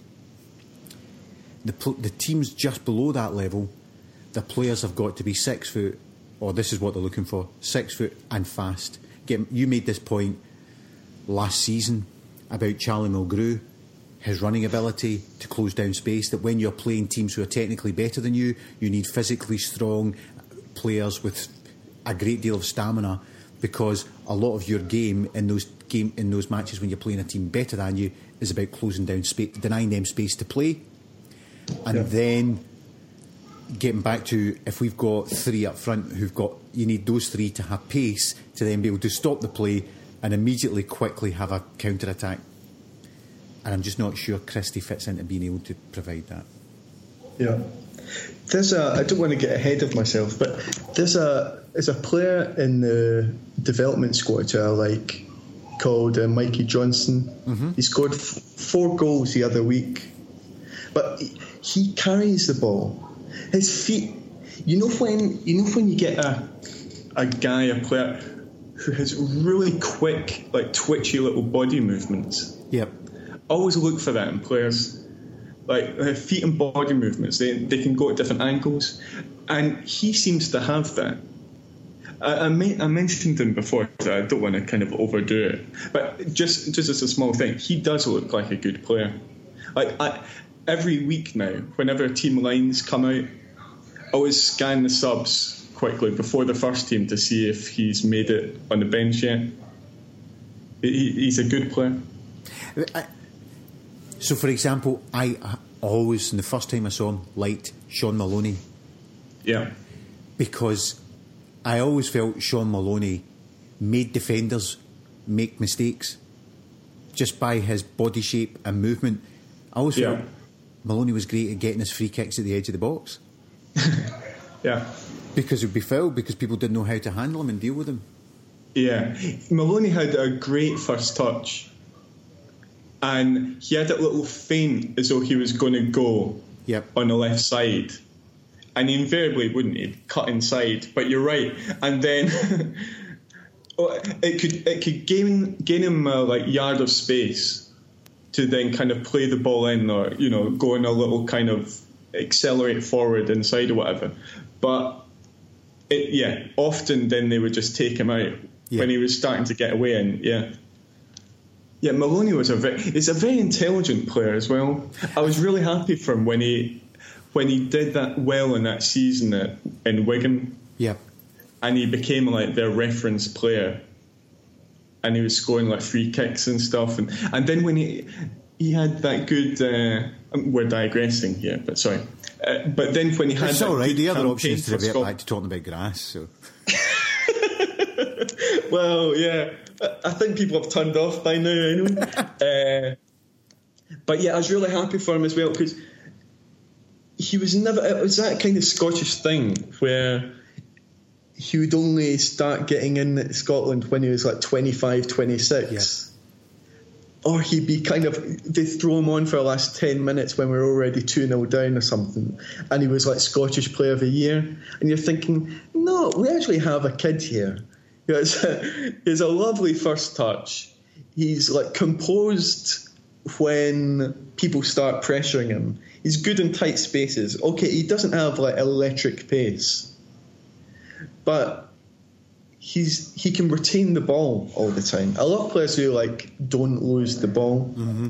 The teams just below that level, the players have got to be 6 foot, or this is what they're looking for, 6 foot and fast. You made this point last season about Charlie Mulgrew, his running ability to close down space, that when you're playing teams who are technically better than you need physically strong players with a great deal of stamina, because a lot of your game in those matches when you're playing a team better than you is about closing down space, denying them space to play. And then getting back to, if we've got 3 up front you need those 3 to have pace to then be able to stop the play and immediately quickly have a counter-attack. And I'm just not sure Christie fits into being able to provide that. Yeah. I don't want to get ahead of myself, but there's a player in the development squad who I like, called Mikey Johnson. Mm-hmm. He scored 4 goals the other week. But he carries the ball. His feet, when you get a player who has really quick, like twitchy little body movements. Yep. Always look for that in players. Like feet and body movements, they can go at different angles, and he seems to have that. I mentioned him before, so I don't want to kind of overdo it, but just as a small thing, he does look like a good player. Every week now, whenever team lines come out, I always scan the subs quickly before the first team to see if he's made it on the bench yet. He's a good player. So, for example, I always, in the first time I saw him, liked Sean Maloney. Yeah. Because I always felt Sean Maloney made defenders make mistakes just by his body shape and movement. I always felt Maloney was great at getting his free kicks at the edge of the box. Yeah. Because it would be fouled, because people didn't know how to handle him and deal with him. Yeah. Maloney had a great first touch. And he had that little feint as though he was going to go on the left side. And he invariably wouldn't. He'd cut inside. But you're right. And then it could gain him a yard of space to then kind of play the ball in, or go in a little kind of accelerate forward inside or whatever. But often then they would just take him out when he was starting to get away. And yeah, Maloney was he's a very intelligent player as well. I was really happy for him when he did that well in that season in Wigan. Yep. And he became their reference player. And he was scoring free kicks and stuff. And then when he had that good... we're digressing here, but sorry. But then when he had... It's all right. The other option is to revert back to talking about grass, so... Well, yeah. I think people have turned off by now anyway. But yeah, I was really happy for him as well, because he was never... It was that kind of Scottish thing where he would only start getting in at Scotland when he was 25, 26. Yeah. Or he'd be they'd throw him on for the last 10 minutes when we were already 2-0 down or something, and he was Scottish Player of the Year. And you're thinking, no, we actually have a kid here. It's a lovely first touch. He's composed when people start pressuring him. He's good in tight spaces. Okay, he doesn't have electric pace, but he can retain the ball all the time. A lot of players who don't lose the ball,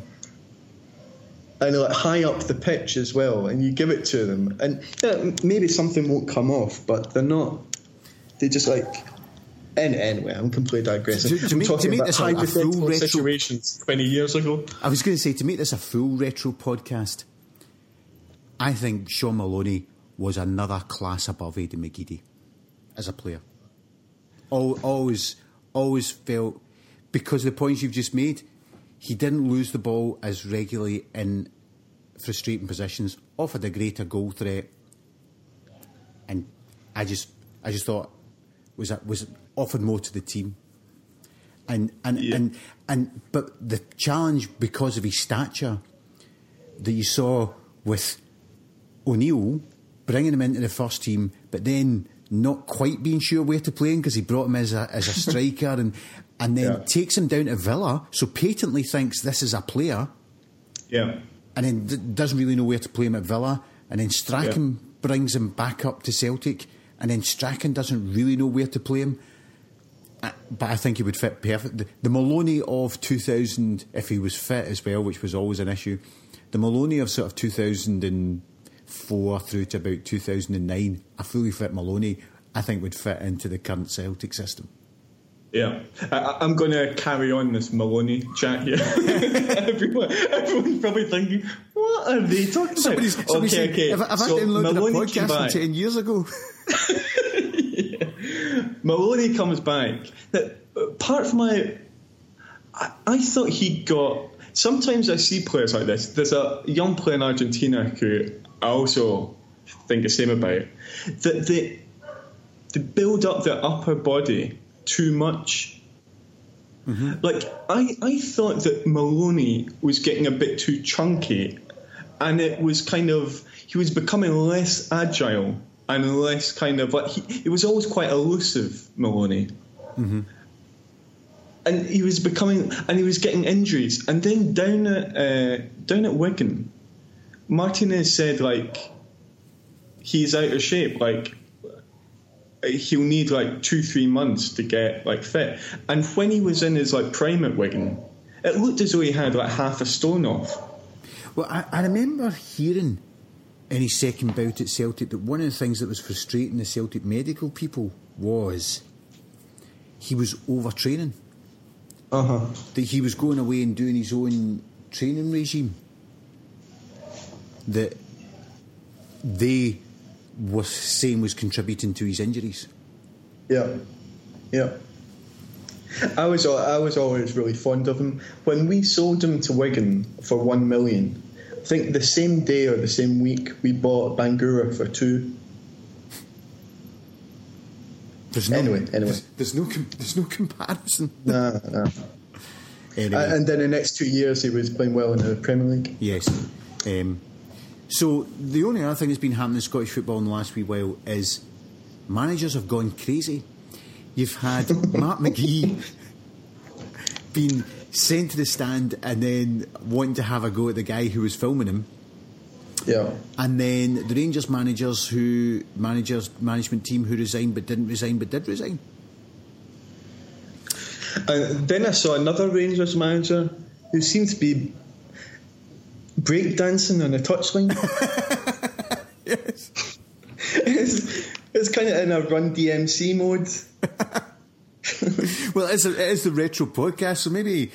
and high up the pitch as well. And you give it to them, and maybe something won't come off, but they're not. They just Anyway, I'm completely digressing. To make this a full retro situations 20 years ago. I was going to say, to make this a full retro podcast, I think Sean Maloney was another class above Aidan McGeady as a player. Always felt, because of the points you've just made, he didn't lose the ball as regularly in frustrating positions, offered a greater goal threat, and I just thought was offered more to the team, and but the challenge, because of his stature, that you saw with O'Neill bringing him into the first team, but then not quite being sure where to play him because he brought him as a striker, and then takes him down to Villa, so patently thinks this is a player, and then doesn't really know where to play him at Villa, and then Strachan brings him back up to Celtic, and then Strachan doesn't really know where to play him. But I think he would fit perfect. The Maloney of 2000, if he was fit as well, which was always an issue, the Maloney of sort of 2004 through to about 2009, a fully fit Maloney, I think would fit into the current Celtic system. Yeah, I'm going to carry on this Maloney chat here. Everyone's probably thinking, what are they talking about? Okay. Have I downloaded a podcast from 10 years ago? Maloney comes back. Part of my... I thought he got... Sometimes I see players like this. There's a young player in Argentina who I also think the same about. That they build up their upper body too much. Mm-hmm. Like, I thought that Maloney was getting a bit too chunky, and it was kind of... He was becoming less agile and less kind of like... He was always quite elusive, Maloney. Mm-hmm. And he was becoming... And he was getting injuries. And then down at Wigan, Martinez said, like, he's out of shape. Like, he'll need, like, 2-3 months to get, like, fit. And when he was in his, like, prime at Wigan, it looked as though he had, like, half a stone off. Well, I remember hearing in his second bout at Celtic that one of the things that was frustrating the Celtic medical people was he was overtraining. Uh-huh. That he was going away and doing his own training regime that they were saying was contributing to his injuries. Yeah. I was always really fond of him. When we sold him to Wigan for $1 million, I think the same day or the same week we bought Bangura for 2. Anyway. There's no comparison. No. Anyway. And then the next 2 years he was playing well in the Premier League. Yes. So the only other thing that's been happening in Scottish football in the last wee while is managers have gone crazy. You've had Mark McGee being sent to the stand and then wanting to have a go at the guy who was filming him. Yeah. And then the Rangers management team who resigned but didn't resign but did resign. And then I saw another Rangers manager who seemed to be breakdancing on a touchline. Yes. It's kind of in a Run DMC mode. Well, it is the retro podcast, so maybe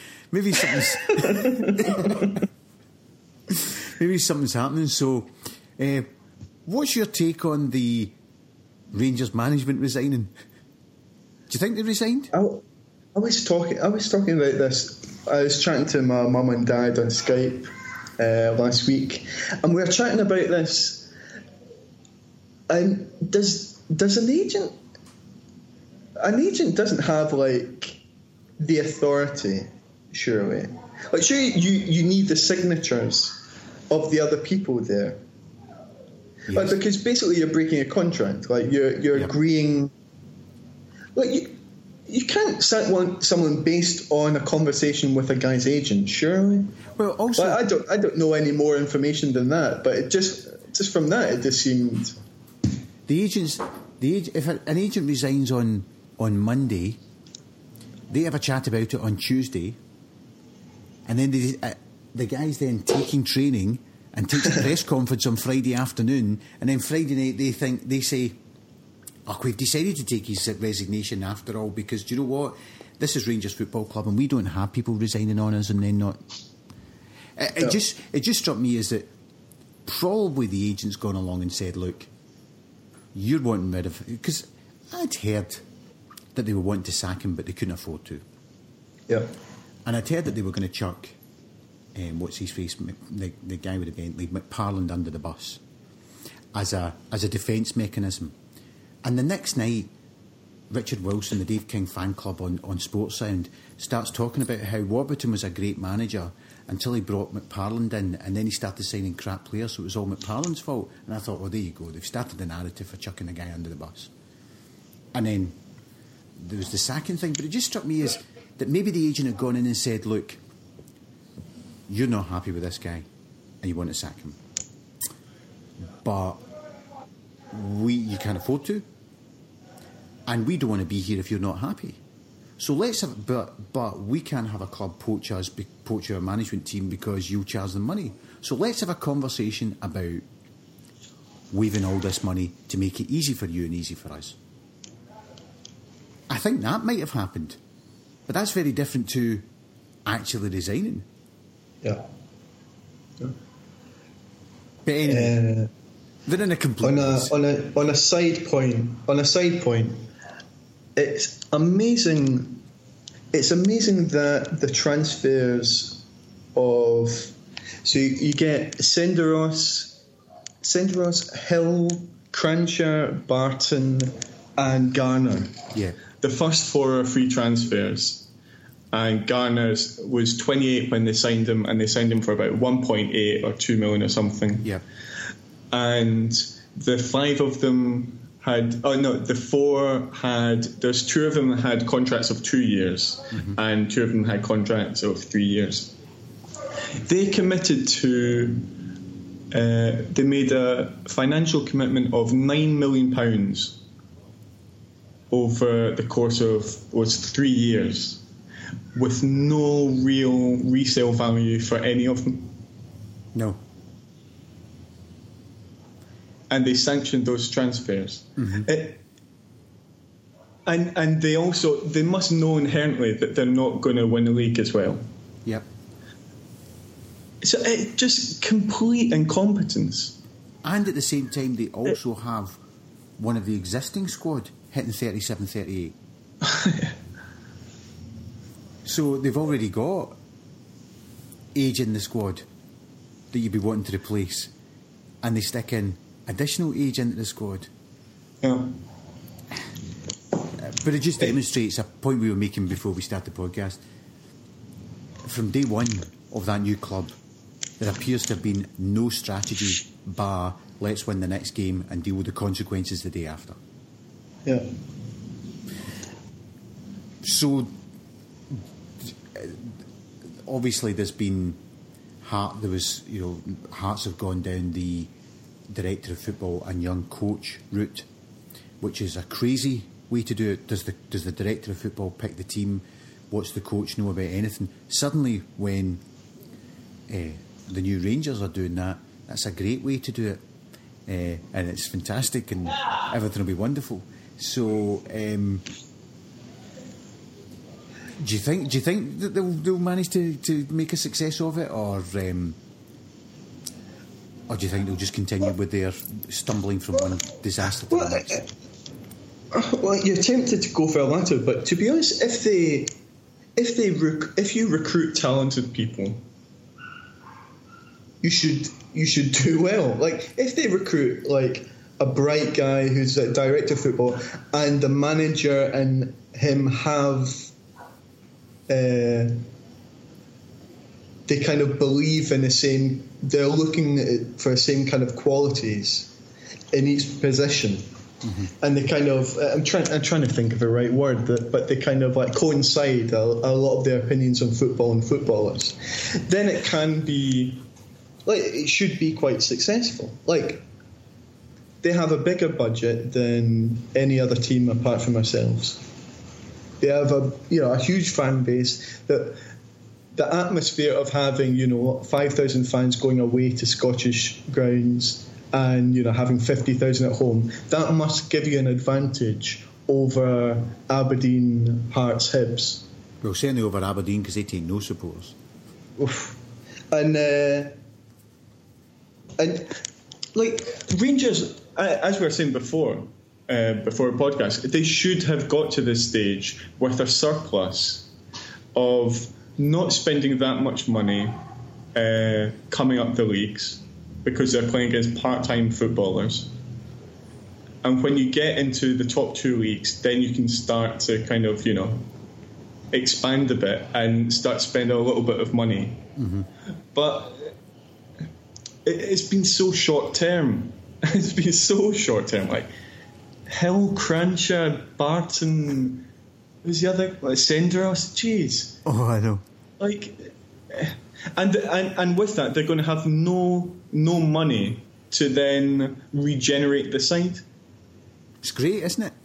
something's happening. So, what's your take on the Rangers management resigning? Do you think they resigned? I was talking about this. I was chatting to my mum and dad on Skype last week, and we were chatting about this. And does an agent doesn't have like the authority, surely? Like, sure, you need the signatures of the other people there. Yes. Like, because basically you're breaking a contract. Like, you're agreeing. Like, you can't want someone based on a conversation with a guy's agent, surely. Well, also, like, I don't know any more information than that, but it just from that it just seemed. If an agent resigns on Monday, they have a chat about it on Tuesday, and then the guy's then taking training and takes a press conference on Friday afternoon, and then Friday night they say, we've decided to take his resignation after all, because do you know what? This is Rangers Football Club, and we don't have people resigning on us and then not. It just struck me as that probably the agent's gone along and said, look, you're wanting rid of... Because I'd heard that they were wanting to sack him, but they couldn't afford to. Yeah. And I'd heard that they were going to chuck, what's his face, the guy with the Bentley, McParland, under the bus as a defence mechanism. And the next night, Richard Wilson, the Dave King fan club on Sports Sound, starts talking about how Warburton was a great manager until he brought McParland in, and then he started signing crap players, so it was all McParland's fault. And I thought, well, there you go. They've started the narrative for chucking the guy under the bus. And then there was the sacking thing, but it just struck me as that maybe the agent had gone in and said, look, you're not happy with this guy and you want to sack him, but you can't afford to, and we don't want to be here if you're not happy. So let's have, but we can't have a club poach our management team because you charge them money. So let's have a conversation about waiving all this money to make it easy for you and easy for us. I think that might have happened, but that's very different to actually resigning. Yeah. But anyway, they're in a complete on a side point. It's amazing. It's amazing that the transfers of, so you get Senderos, Hill, Crancher, Barton, and Garner. Yeah. The first four are free transfers, and Garner's was 28 when they signed him, and they signed him for about 1.8 or 2 million or something. Yeah. And the five of them had, the four had, there's two of them that had contracts of 2 years, and two of them had contracts of 3 years. They committed to, they made a financial commitment of £9 million over the course of 3 years, with no real resale value for any of them. No. And they sanctioned those transfers. And they must know inherently that they're not going to win the league as well. Yep. So it just complete incompetence. And at the same time, they also have one of the existing squad hitting 37, 38. So they've already got age in the squad that you'd be wanting to replace, and they stick in additional age into the squad. Yeah. But it just demonstrates a point we were making before we started the podcast. From day one of that new club, there appears to have been no strategy bar let's win the next game and deal with the consequences the day after. Yeah. So obviously there's been hearts have gone down the director of football and young coach route, which is a crazy way to do it. Does the director of football pick the team? What's the coach know about anything? Suddenly, when the new Rangers are doing that, that's a great way to do it, and it's fantastic, and everything will be wonderful. So, do you think that they'll manage to make a success of it, or do you think they'll just continue with their stumbling from one disaster to the next? Well, you're tempted to go for a latter, but to be honest, if you recruit talented people, you should do well. Like, if they recruit like a bright guy who's a director of football, and the manager and him have they kind of believe in the same, they're looking for the same kind of qualities in each position. And they kind of, I'm trying to think of the right word, but they kind of like coincide a lot of their opinions on football and footballers. Then it can be, like, it should be quite successful. Like, they have a bigger budget than any other team apart from ourselves. They have a huge fan base. That the atmosphere of having 5,000 fans going away to Scottish grounds and having 50,000 at home, that must give you an advantage over Aberdeen, Hearts, Hibs. Well, certainly over Aberdeen, because they take no supporters. Oof. And like Rangers, as we were saying before the podcast, they should have got to this stage with a surplus of not spending that much money coming up the leagues, because they're playing against part-time footballers. And when you get into the top two leagues, then you can start to kind of, expand a bit and start spending a little bit of money. Mm-hmm. But it's been so short-term. It's been so short-term. Like, Hill, Cranshaw, Barton, who's the other? Like, Senderos? Jeez. Oh, I know. Like... And with that, they're going to have no money to then regenerate the side. It's great, isn't it?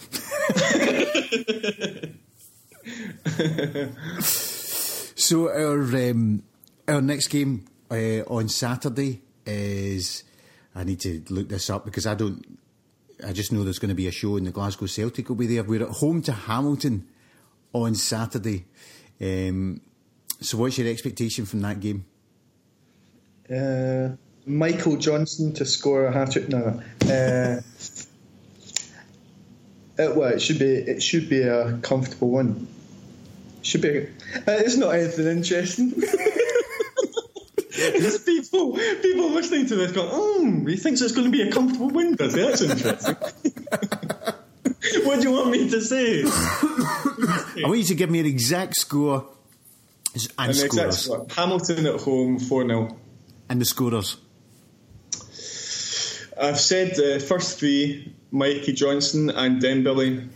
So our next game on Saturday is... I need to look this up because I just know there's going to be a show, and the Glasgow Celtic will be there. We're at home to Hamilton on Saturday. So what's your expectation from that game? Michael Johnson to score a hat-trick. No. It should be a comfortable one. Should be. It's not anything interesting. people listening to this go, he thinks it's going to be a comfortable win, does he? That's interesting. What do you want me to say? I want you to give me an exact score. And scorers. Hamilton at home, 4-0. And the scorers? I've said the first three, Mikey Johnson and Dembele.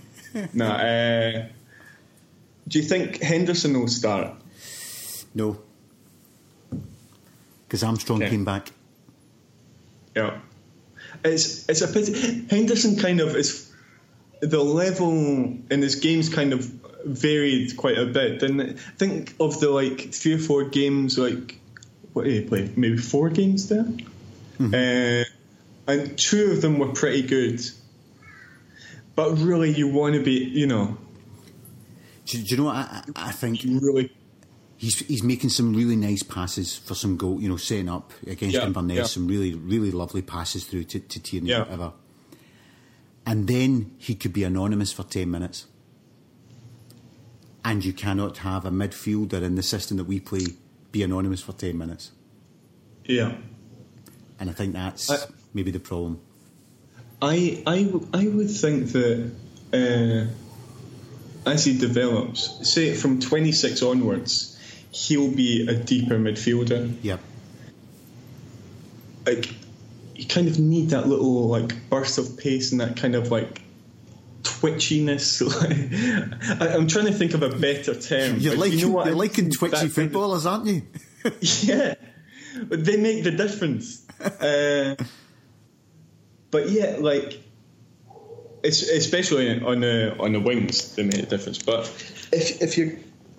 Do you think Henderson will start? No. Because Armstrong came back. Yeah. It's a pity. Henderson kind of is... The level in his games kind of varied quite a bit. Didn't think of the 3 or 4 games, what did he play? Maybe 4 games there? Mm-hmm. And 2 of them were pretty good. But really, you want to be, Do you know what I think? Really, he's making some really nice passes for some goal. Setting up against Inverness, some really, really lovely passes through to Tierney, whatever. And then he could be anonymous for 10 minutes. And you cannot have a midfielder in the system that we play be anonymous for 10 minutes. Yeah. And I think that's maybe the problem. I would think that as he develops, say from 26 onwards, he'll be a deeper midfielder. Yep. You kind of need that little burst of pace and that kind of twitchiness. I'm trying to think of a better term. You're liking twitchy footballers, aren't you? Yeah, but they make the difference. But yeah, it's especially on the wings, they make a difference. But if you,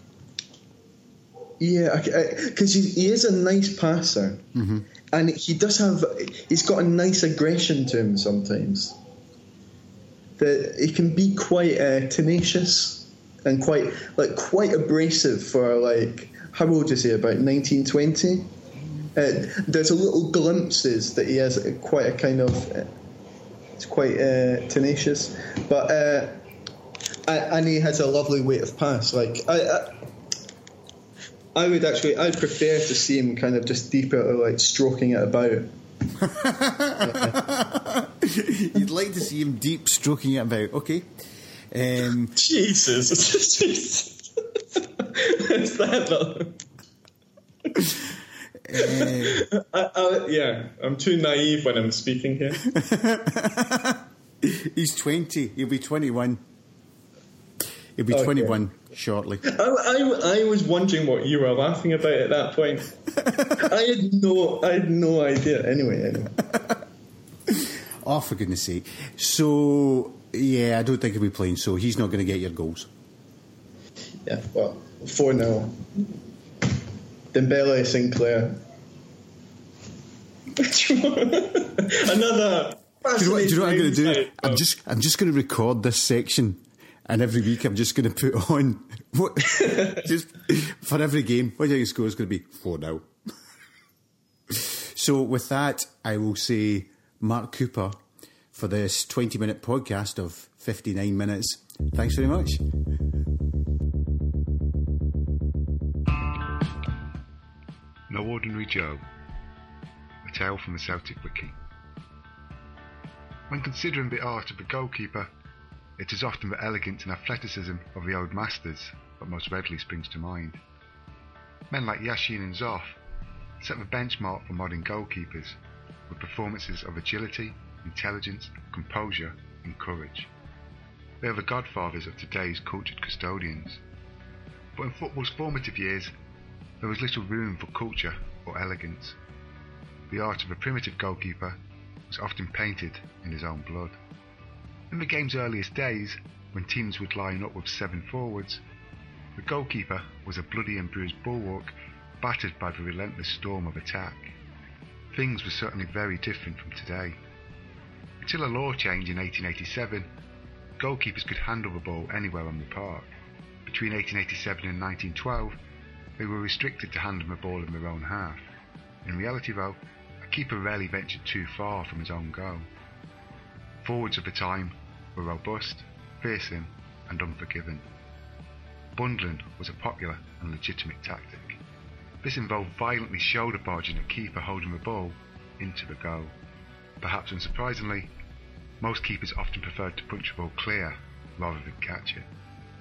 because he is a nice passer, mm-hmm. and he's got a nice aggression to him sometimes. That he can be quite tenacious and quite abrasive for how old is he, about 19, 20? There's a little glimpses that he has quite a kind of it's quite tenacious, but and he has a lovely weight of pass. I'd prefer to see him kind of just deeper, stroking it about. You'd like to see him deep stroking it about. Okay. Jesus. It's that though. I'm too naive when I'm speaking here. He's 20. He'll be 21. He'll be 21 shortly. I was wondering what you were laughing about at that point. I had no idea. Anyway. Oh, for goodness sake. So, yeah, I don't think he'll be playing, so he's not going to get your goals. Yeah, well, 4-0. Dembele, Sinclair. Another. Do you know what I'm going to do? I'm just going to record this section, and every week I'm just going to put on what just for every game. What do you think the score is going to be? 4-0. So with that, I will say Mark Cooper for this 20-minute podcast of 59 minutes. Thanks very much. No Ordinary Joe, a tale from the Celtic Wiki. When considering the art of a goalkeeper, it is often the elegance and athleticism of the old masters that most readily springs to mind. Men like Yashin and Zoff set the benchmark for modern goalkeepers with performances of agility, intelligence, composure and courage. They are the godfathers of today's cultured custodians. But in football's formative years, there was little room for culture or elegance. The art of a primitive goalkeeper was often painted in his own blood. In the game's earliest days, when teams would line up with 7 forwards, the goalkeeper was a bloody and bruised bulwark battered by the relentless storm of attack. Things were certainly very different from today. Until a law change in 1887, goalkeepers could handle the ball anywhere on the park. Between 1887 and 1912, they were restricted to handling the ball in their own half. In reality though, a keeper rarely ventured too far from his own goal. Forwards of the time were robust, fearsome and unforgiving. Bundling was a popular and legitimate tactic. This involved violently shoulder barging a keeper holding the ball into the goal. Perhaps unsurprisingly, most keepers often preferred to punch the ball clear rather than catch it.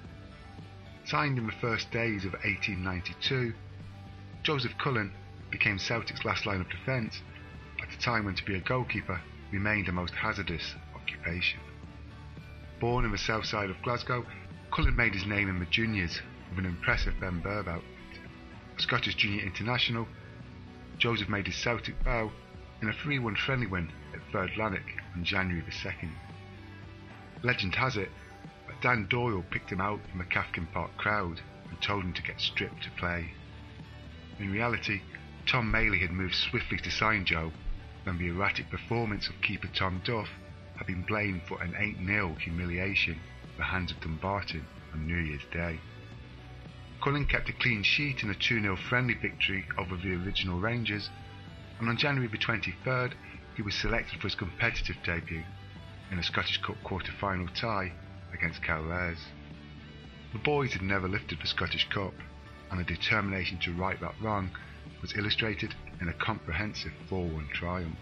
Signed in the first days of 1892, Joseph Cullen became Celtic's last line of defence at a time when to be a goalkeeper remained a most hazardous occupation. Born in the south side of Glasgow, Cullen made his name in the juniors with an impressive Ben Burb outfit. A Scottish junior international, Joseph made his Celtic bow in a 3-1 friendly win at Third Lanark on January the 2nd. Legend has it that Dan Doyle picked him out from the Kafkin Park crowd and told him to get stripped to play. In reality, Tom Maley had moved swiftly to sign Joe when the erratic performance of keeper Tom Duff had been blamed for an 8-0 humiliation at the hands of Dumbarton on New Year's Day. Cullen kept a clean sheet in a 2-0 friendly victory over the original Rangers, and on January the 23rd he was selected for his competitive debut in a Scottish Cup quarter-final tie against Cowlairs. The boys had never lifted the Scottish Cup, and the determination to right that wrong was illustrated in a comprehensive 4-1 triumph.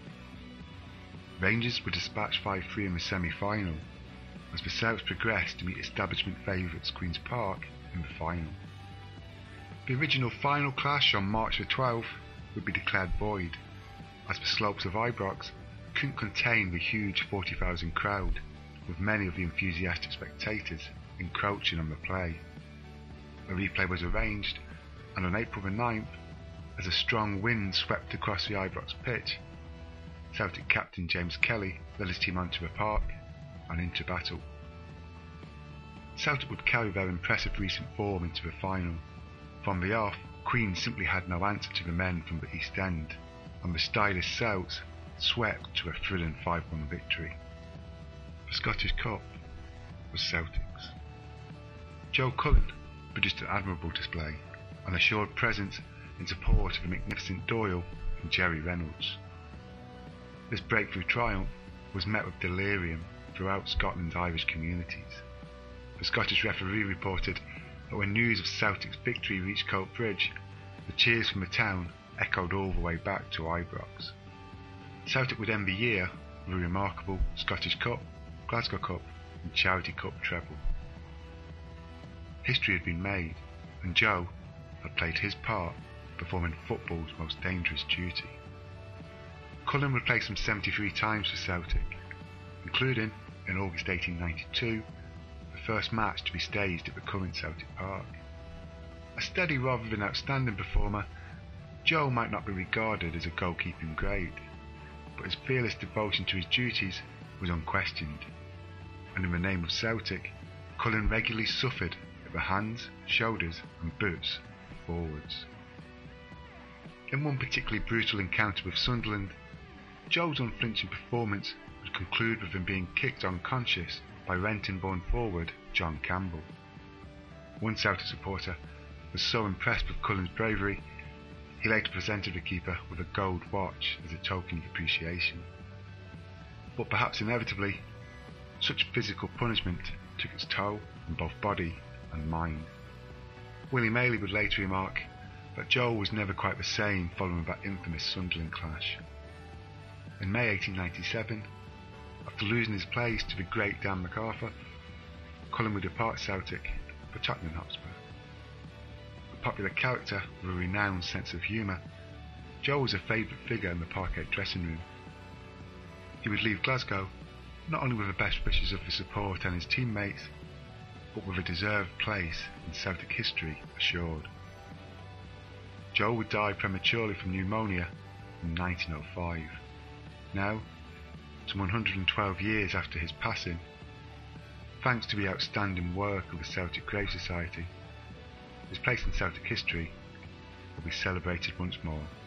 Rangers were dispatched 5-3 in the semi-final, as the Celts progressed to meet establishment favourites Queen's Park in the final. The original final clash on March the 12th would be declared void, as the slopes of Ibrox couldn't contain the huge 40,000 crowd, with many of the enthusiastic spectators encroaching on the play. A replay was arranged, and on April the 9th, as a strong wind swept across the Ibrox pitch, Celtic captain James Kelly led his team onto the park and into battle. Celtic would carry their impressive recent form into the final. From the off, Queen simply had no answer to the men from the East End, and the stylish Celts swept to a thrilling 5-1 victory. The Scottish Cup was Celtic's. Joe Cullen produced an admirable display, and assured presence in support of the magnificent Doyle and Jerry Reynolds. This breakthrough triumph was met with delirium throughout Scotland's Irish communities. The Scottish referee reported that when news of Celtic's victory reached Coat Bridge, the cheers from the town echoed all the way back to Ibrox. Celtic would end the year with a remarkable Scottish Cup, Glasgow Cup and Charity Cup treble. History had been made, and Joe had played his part performing football's most dangerous duty. Cullen would play some 73 times for Celtic, including, in August 1892, the first match to be staged at the current Celtic Park. A steady rather than outstanding performer, Joe might not be regarded as a goalkeeping grade, but his fearless devotion to his duties was unquestioned, and in the name of Celtic, Cullen regularly suffered at the hands, shoulders and boots of forwards. In one particularly brutal encounter with Sunderland, Joe's unflinching performance would conclude with him being kicked unconscious by Renton-born forward John Campbell. One Celtic supporter was so impressed with Cullen's bravery, he later presented the keeper with a gold watch as a token of appreciation. But perhaps inevitably, such physical punishment took its toll on both body and mind. Willie Maley would later remark that Joe was never quite the same following that infamous Sunderland clash. In May 1897, after losing his place to the great Dan MacArthur, Cullen would depart Celtic for Tottenham Hotspur. A popular character with a renowned sense of humour, Joe was a favourite figure in the Parkgate dressing room. He would leave Glasgow not only with the best wishes of the support and his teammates, but with a deserved place in Celtic history assured. Joe would die prematurely from pneumonia in 1905. Now, some 112 years after his passing, thanks to the outstanding work of the Celtic Grave Society, his place in Celtic history will be celebrated once more.